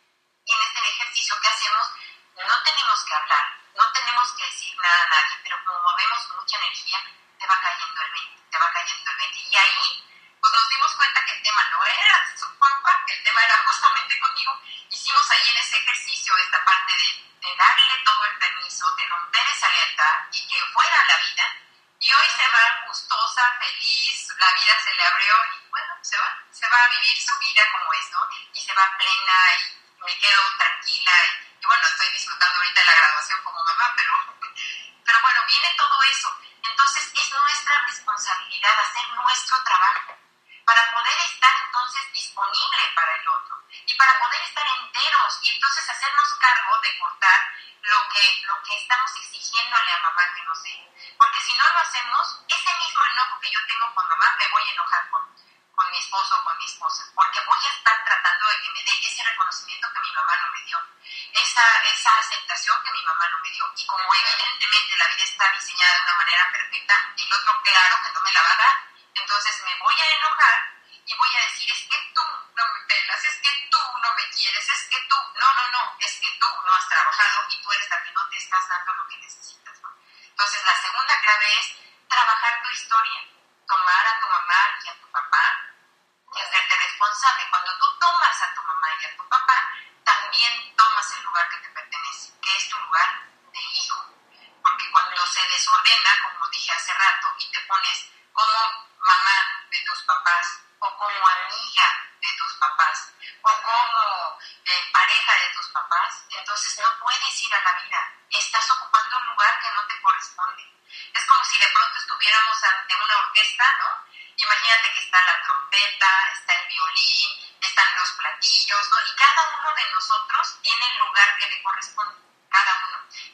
Y en este ejercicio que hacemos, no tenemos que hablar, no tenemos que decir nada a nadie, pero como movemos mucha energía, te va cayendo el veinte, te va cayendo el veinte. Y ahí, pues nos dimos cuenta que el tema no era su papá, que el tema era justamente conmigo. Hicimos ahí en ese ejercicio esta parte de, de darle todo el permiso, de romper esa lealtad y que fuera la vida. Y hoy se va gustosa, feliz, la vida se le abrió y bueno, se va, se va a vivir su vida como es, ¿no? Y se va plena y me quedo tranquila y, y bueno, estoy disfrutando ahorita de la graduación como mamá, pero, pero bueno, viene todo eso. Entonces es nuestra responsabilidad hacer nuestro trabajo para poder estar entonces disponible para el otro y para poder estar enteros y entonces hacernos cargo de cortar lo que, lo que estamos exigiéndole a mamá que nos dé. Porque si no lo hacemos, ese mismo enojo que yo tengo con mamá, me voy a enojar con, con mi esposo o con mi esposa, porque voy a estar tratando de que me dé ese reconocimiento que mi mamá no me dio, esa, esa aceptación que mi mamá no me dio. Y como evidentemente la vida está diseñada de una manera perfecta, el otro claro que no me la va a dar, entonces me voy a enojar y voy a decir, es que tú no me pelas, es que tú no me quieres, es que tú, no, no, no, es que tú no has trabajado y tú eres la que no te estás dando lo que necesitas, ¿no? Entonces la segunda clave es trabajar tu historia, tomar a tu mamá y a tu papá y hacerte responsable. Cuando tú tomas a tu mamá y a tu papá, también tomas el lugar que te pertenece, que es tu lugar de hijo. Porque cuando se desordena, como dije hace rato, y te pones como mamá de tus papás, o como amiga de tus papás, o como eh, pareja de tus papás, entonces no puedes ir a la vida. Estás ocupando un lugar que no te corresponde. Es como si de pronto estuviéramos ante una orquesta, ¿no? Imagínate que está la trompeta, está el violín, están los platillos, ¿no? Y cada uno de nosotros tiene el lugar que le corresponde, cada uno.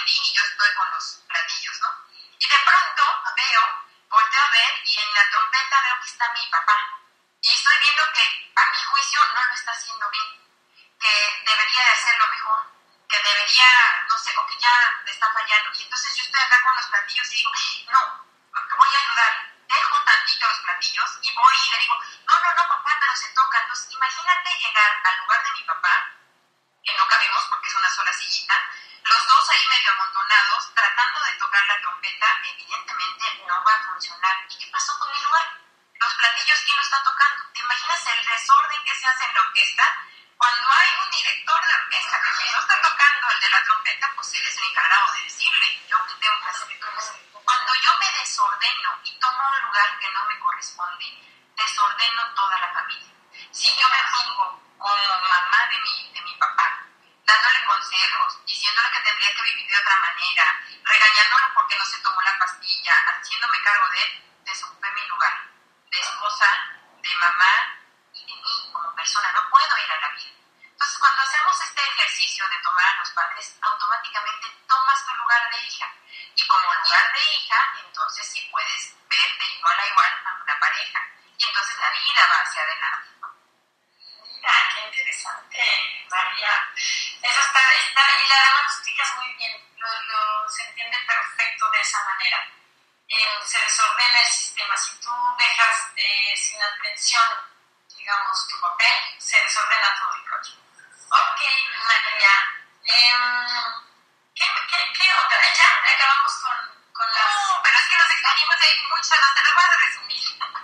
violín y yo estoy con los platillos, ¿no? Y de pronto veo, volteo a ver y en la trompeta veo que está mi papá. Y estoy viendo que a mi juicio no lo está haciendo bien, que debería de hacerlo mejor, que debería, no sé, o que ya le está fallando. Y entonces yo estoy acá con los platillos y digo, no, voy a ayudar. Dejo tantito los platillos y voy y le digo, no, no, no, papá, pero se toca. Entonces imagínate llegar al lugar de mi papá, que no cabemos porque es una sola sillita, los dos ahí medio amontonados, tratando de tocar la trompeta, evidentemente no va a funcionar. ¿Y qué pasó con mi lugar? Los platillos, ¿quién lo está tocando? ¿Te imaginas el desorden que se hace en la orquesta? Cuando hay un director de orquesta que si no está tocando el de la trompeta, pues él es el encargado de decirle, yo qué tengo que hacer. Cuando yo me desordeno y tomo un lugar que no me corresponde, desordeno toda la familia. Si yo me pongo como mamá de mi, de mi papá, dándole consejos, diciéndole que tendría que vivir de otra manera, regañándolo porque no se tomó la pastilla, haciéndome cargo de él, desocupé mi lugar de esposa, de mamá y de mí como persona. No puedo ir a la vida. Entonces, cuando hacemos este ejercicio de tomar a los padres, automáticamente tomas tu lugar de hija. Y como lugar de hija, entonces sí puedes ver de igual a igual a una pareja. Y entonces la vida va hacia adelante, ¿no? Mira, qué interesante, María. Eso está, está y además lo explicas muy bien, lo, lo, se entiende perfecto de esa manera. Eh, se desordena el sistema. Si tú dejas eh, sin atención, digamos, tu papel, se desordena todo el rollo. Ok, María. Eh, ¿qué, qué, ¿Qué otra? Ya acabamos con, con las... No, pero es que nos extendimos ahí mucho, no te lo voy a resumir.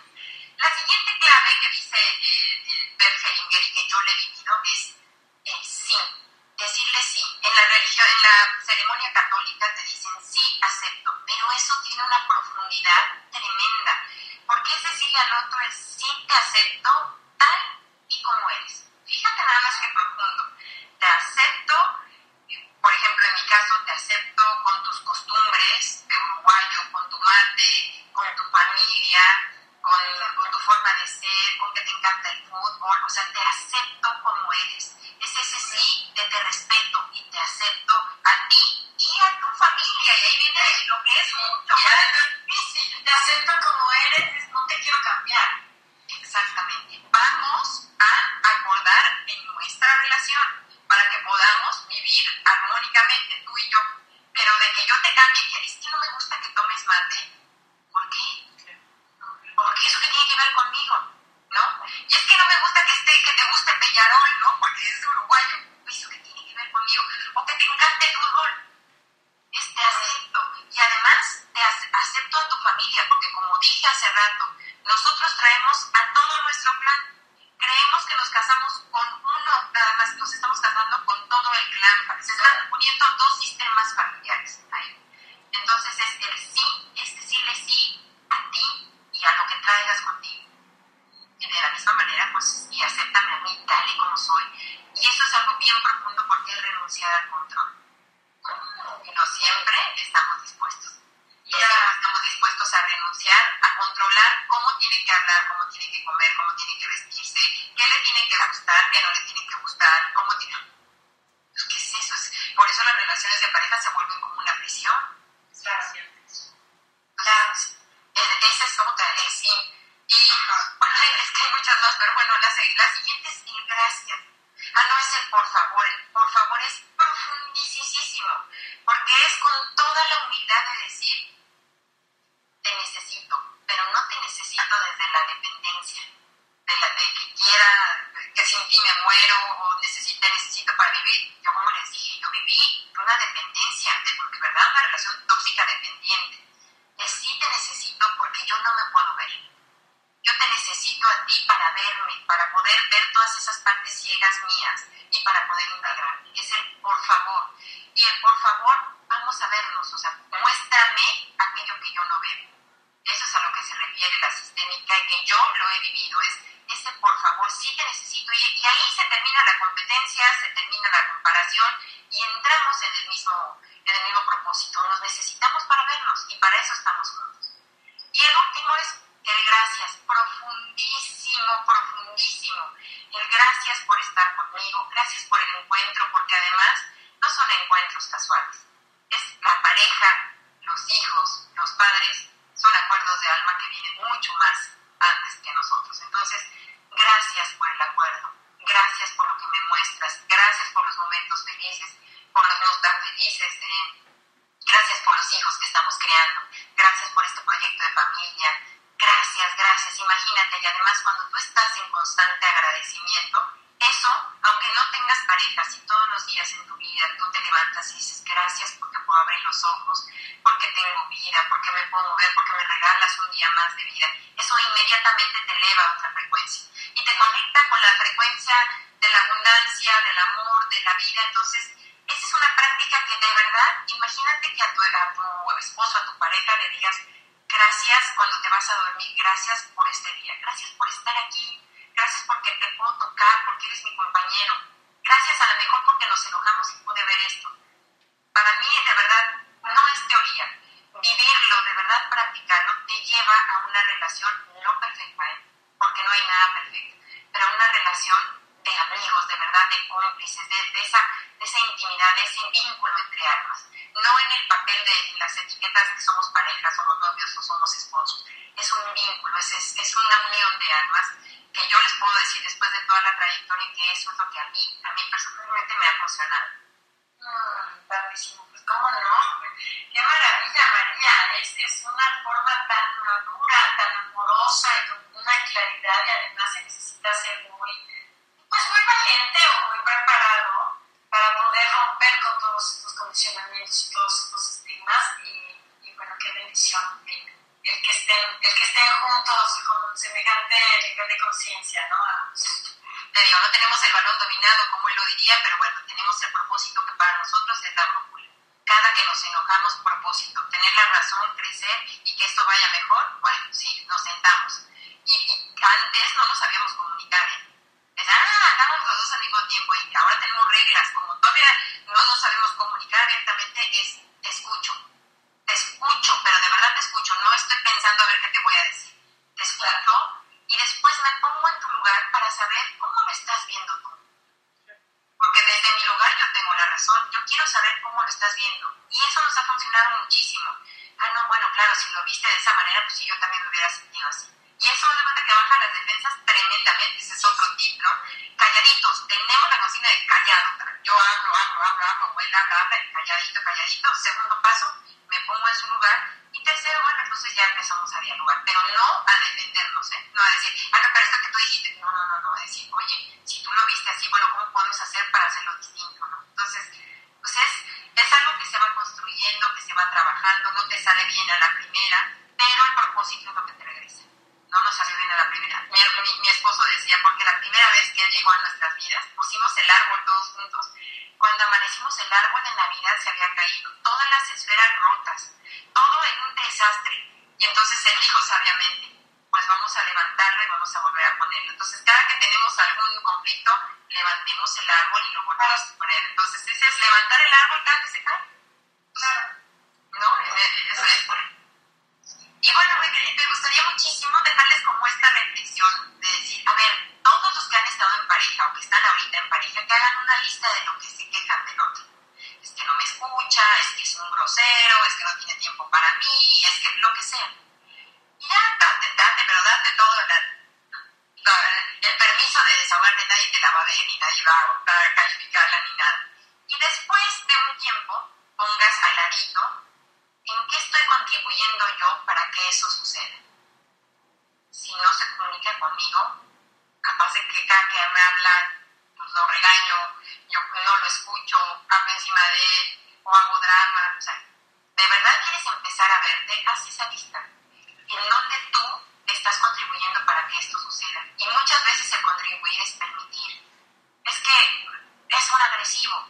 La siguiente clave que dice eh, el Bert Hellinger y que yo le he vivido es el sí, decirle sí. En la religión, en la ceremonia católica te dicen sí, acepto, pero eso tiene una profundidad tremenda, porque es decirle al otro el sí, te acepto tal y como eres. Fíjate nada más que profundo. Te acepto, por ejemplo, en mi caso, te acepto con tus costumbres de uruguayo, con tu mate, con tu familia, con, con tu forma de ser, con que te encanta el fútbol. O sea, te acepto como eres. Es ese sí de te respeto y te acepto a ti y a tu familia. Y ahí viene lo que es mucho más difícil. Te acepto como eres, no te quiero cambiar. Exactamente. Vamos a acordar en nuestra relación para que podamos vivir armónicamente tú y yo. Pero de que yo te cambie, que es que no me gusta que tomes mate, ¿por qué? Porque eso que tiene que ver conmigo, ¿no? Y es que no me gusta que, esté, que te guste Peñarol, ¿no? Porque es uruguayo. Eso que tiene que ver conmigo. O que te encante el fútbol. Es te acepto. Y además te acepto a tu familia, porque como dije hace rato, nosotros traemos a todo nuestro plan. Creemos que nos casamos con uno, nada más nos estamos casando con todo el clan. Se están uniendo dos sistemas familiares ahí. Entonces es el sí, es decirle sí a ti y a lo que traigas contigo. Y de la misma manera, pues, y acéptame a mí tal y como soy. Y eso es algo bien profundo porque es renunciar al control. Y no siempre estamos dispuestos. Y siempre estamos dispuestos a renunciar, a controlar cómo tiene que hablar, cómo tiene que comer, cómo tiene que vestirse, qué le tiene que gustar, qué no le tiene que gustar, cómo tiene... Pues, ¿qué es eso? Es... Por eso las relaciones de pareja se vuelven como una prisión. Claro. Claro. Ese es otra, el sí. Y bueno, es que hay muchas más, pero bueno, la, la siguiente es el gracias. Ah, no es el por favor, el por favor es profundísimo, porque es con toda la humildad de decir, te necesito, pero no te necesito desde la dependencia, de, la, de que quiera, que sin ti me muero, o necesito, te necesito para vivir. Yo como les dije, yo viví una dependencia, de, porque verdad, una relación tóxica dependiente. Es sí te necesito porque yo no me puedo ver. Yo te necesito a ti para verme, para poder ver todas esas partes ciegas mías y para poder integrarme. Es el por favor. Y el por favor, vamos a vernos, o sea, muéstrame aquello que yo no veo. Eso es a lo que se refiere la sistémica y que yo lo he vivido. Es ese por favor, sí te necesito. Y, y ahí se termina la competencia, se termina la comparación y entramos en el mismo, en el mismo propósito. Nos necesitamos para vernos y para eso estamos juntos. Y el último es el gracias, profundísimo, profundísimo. El gracias por estar conmigo, gracias por el encuentro, porque además no son encuentros casuales. Es padres son acuerdos de alma que vienen mucho más antes que nosotros. Entonces, gracias por el acuerdo, gracias por lo que me muestras, gracias por los momentos felices, por los no tan felices, eh, gracias por los hijos que estamos creando, gracias por este proyecto de familia, gracias, gracias, imagínate, y además cuando tú estás en constante agradecimiento, eso, aunque no tengas pareja, si todos los días en tu vida tú te levantas y dices gracias porque puedo abrir los ojos, porque tengo vida, porque me puedo mover, porque me regalas un día más de vida, eso inmediatamente te eleva a otra frecuencia y te conecta con la frecuencia de la abundancia, del amor, de la vida. Entonces, esa es una práctica que de verdad, imagínate que a tu, a tu esposo, a tu pareja le digas gracias cuando te vas a dormir, gracias por este día, gracias por estar aquí, gracias porque te puedo tocar, porque eres mi compañero, gracias a lo mejor porque nos enojamos y pude ver esto. Para mí, de verdad, no es teoría, vivirlo, de verdad practicarlo, te lleva a una relación no perfecta, ¿eh? Porque no hay nada perfecto, pero a una relación de amigos, de verdad, de cómplices, de, de, esa, de esa intimidad, de ese vínculo entre almas, no en el papel de en las etiquetas que somos parejas, somos novios o somos esposos, es un vínculo, es, es, es una unión de almas que yo les puedo decir después de toda la trayectoria que eso es lo que a mí, a mí personalmente me ha funcionado. Mm, padrísimo, pues cómo no, qué maravilla, María, es, es una forma tan madura, tan amorosa y con una claridad, y además se necesita ser muy, pues muy valiente o muy preparado para poder romper con todos estos condicionamientos y todos estos estigmas, y, y bueno, qué bendición el, el, que estén, el que estén juntos con semejante nivel de conciencia, ¿no? Te digo, no tenemos el balón dominado, como él lo diría, pero bueno, tenemos el propósito que para nosotros es la brújula. Cada que nos enojamos, propósito, tener la razón, crecer y que esto vaya mejor, bueno, sí, nos sentamos. Y, y antes no nos sabíamos comunicar, ¿eh? Es, ah, hagamos los dos al mismo tiempo y ahora tenemos reglas, como todavía no nos sabemos comunicar abiertamente, es te escucho, te escucho, pero de verdad te escucho, no estoy pensando a ver qué te voy a decir, te escucho y después me pongo en tu lugar para saber cómo lo estás viendo tú. Porque desde mi lugar yo tengo la razón, yo quiero saber cómo lo estás viendo. Y eso nos ha funcionado muchísimo. Ah, no, bueno, claro, si lo viste de esa manera, pues sí, yo también me hubiera sentido así. Y eso de cuenta que baja las defensas tremendamente, ese es otro tip, ¿no? Calladitos, tenemos la cocina de callado. Yo hablo, hablo, hablo, hablo, o él habla, habla, calladito, calladito. Segundo paso, me pongo en su lugar. Y tercero, bueno, entonces ya empezamos a dialogar. Pero no a defendernos, ¿eh? No a decir, ah, no, pero esto que tú dijiste. No, no, no, no, a decir, oye, si tú lo viste así, bueno, ¿cómo podemos hacer para hacerlo distinto, ¿no? Entonces, pues es, es algo que se va construyendo, que se va trabajando, no te sale bien a la primera, pero el propósito es lo que te regresa. No nos salió bien a la primera. Mi, mi, mi esposo decía, porque la primera vez que él llegó a nuestras vidas, pusimos el árbol todos juntos. Cuando amanecimos, el árbol de Navidad se había caído, todas las esferas rotas, todo en un desastre. Y entonces él dijo sabiamente, pues vamos a levantarlo y vamos a volver a ponerlo. Entonces, cada que tenemos algún conflicto, levantemos el árbol y lo volvemos a poner. Entonces, ese es levantar el árbol cada que se cae. Claro. ¿No? Eso es. Y bueno, me, me gustaría muchísimo dejarles como esta reflexión de decir, a ver, todos los que han estado en pareja o que están ahorita en pareja, que hagan una lista de lo que se quejan del otro. Es que no me escucha, es que es un grosero, es que no tiene tiempo para mí, es que lo que sea. Y ya, date, date, pero date todo la, la, el permiso de desahogarte, nadie te la va a ver, ni nadie va a calificarla, ni nada. Y después de un tiempo, pongas al ladito en qué estoy contribuyendo yo para que eso suceda. Si no se comunica conmigo, capaz de que cada que me habla, pues lo regaño, yo no lo escucho, hablo encima de él, o hago drama. O sea, ¿de verdad quieres empezar a verte? Haz esa lista. En donde tú estás contribuyendo para que esto suceda. Y muchas veces el contribuir es permitir. Es que es un agresivo.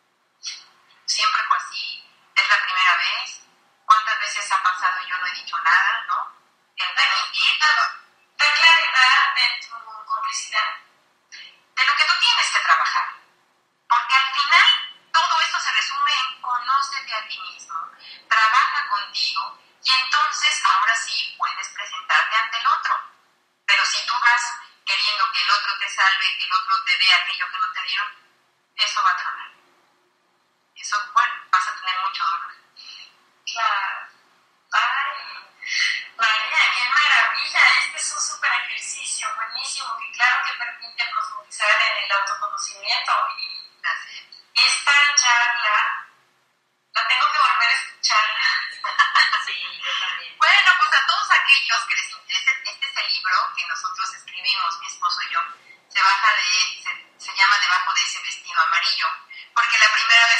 Siempre fue así. Es la primera vez. ¿Cuántas veces ha pasado y yo no he dicho nada, no? El permitir. Da claridad de tu complicidad. De lo que tú tienes que trabajar. Porque al final todo esto se resume en conócete a ti mismo. Trabaja contigo. Y entonces, ahora sí, puedes presentarte ante el otro. Pero si tú vas queriendo que el otro te salve, que el otro te dé aquello que no te dieron, eso va a tronar. Eso, bueno, vas a tener mucho dolor. Claro. Ay,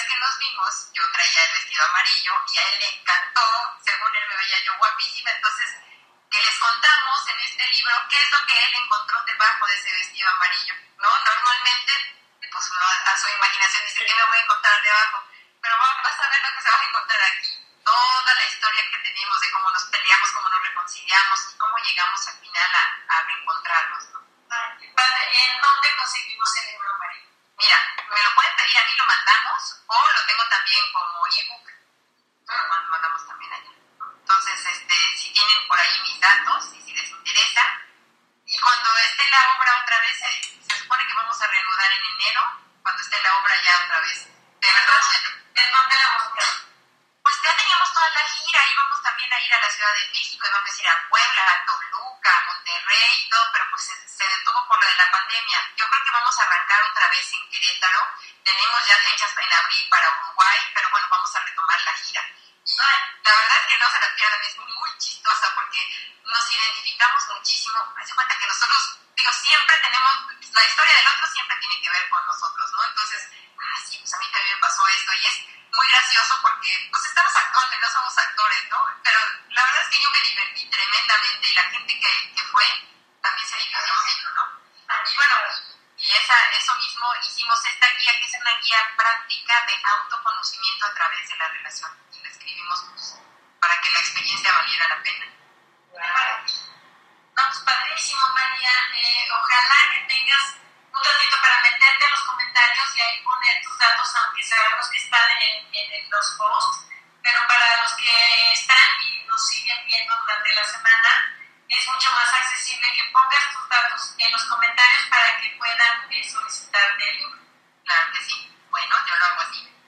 que nos vimos, yo traía el vestido amarillo y a él le encantó, según él me veía yo guapísima, entonces que les contamos en este libro qué es lo que él encontró debajo de ese vestido amarillo, ¿no? Normalmente, pues uno a su imaginación dice, ¿qué me voy a encontrar debajo? Pero vas a ver lo que se va a encontrar aquí. Toda la historia que tenemos de cómo nos peleamos, cómo nos reconciliamos y cómo llegamos al final a, a reencontrarnos, ¿no? ¿En dónde conseguimos el libro amarillo? Mira, me lo pueden pedir, a mí lo mandamos, o lo tengo también como ebook, lo mandamos también allá. Entonces, este, si tienen por ahí mis datos y si les interesa, y cuando esté la obra otra vez, se, se supone que vamos a reanudar en enero, cuando esté la obra ya otra vez. De verdad, ¿en dónde la vamos a ver? pues ya teníamos toda la gira, íbamos también a ir a la Ciudad de México, íbamos a ir a Puebla, a Toluca, a Monterrey y todo, pero pues se, se detuvo por lo de la pandemia. Yo creo que vamos a arrancar otra vez en Querétaro, tenemos ya fechas en abril para Uruguay, pero bueno, vamos a retomar la gira. Y la verdad es que no se la pierdan, es muy chistosa porque nos identificamos muchísimo. Hace cuenta que nosotros, digo, siempre tenemos, la historia del otro siempre tiene que ver con nosotros, ¿no? Entonces, ah, sí, pues a mí también me pasó esto y es muy gracioso porque pues estamos actuando y no somos actores, ¿no? Pero la verdad es que yo me divertí tremendamente y la gente que, que fue también se divirtió mucho, ¿no? Y bueno, y esa, eso mismo hicimos esta guía que es una guía práctica de autoconocimiento a través de la relación y la escribimos pues, para que la experiencia valiera la pena. Wow. No, pues padrísimo, María. Eh, ojalá que tengas un ratito para meterte en los comentarios y ahí poner tus datos, aunque sabemos que están en, en los posts, pero para los que están y nos siguen viendo durante la semana, es mucho más accesible que pongas tus datos en los comentarios para que puedan eh, solicitarte el libro. Claro que sí. Bueno, yo lo hago así.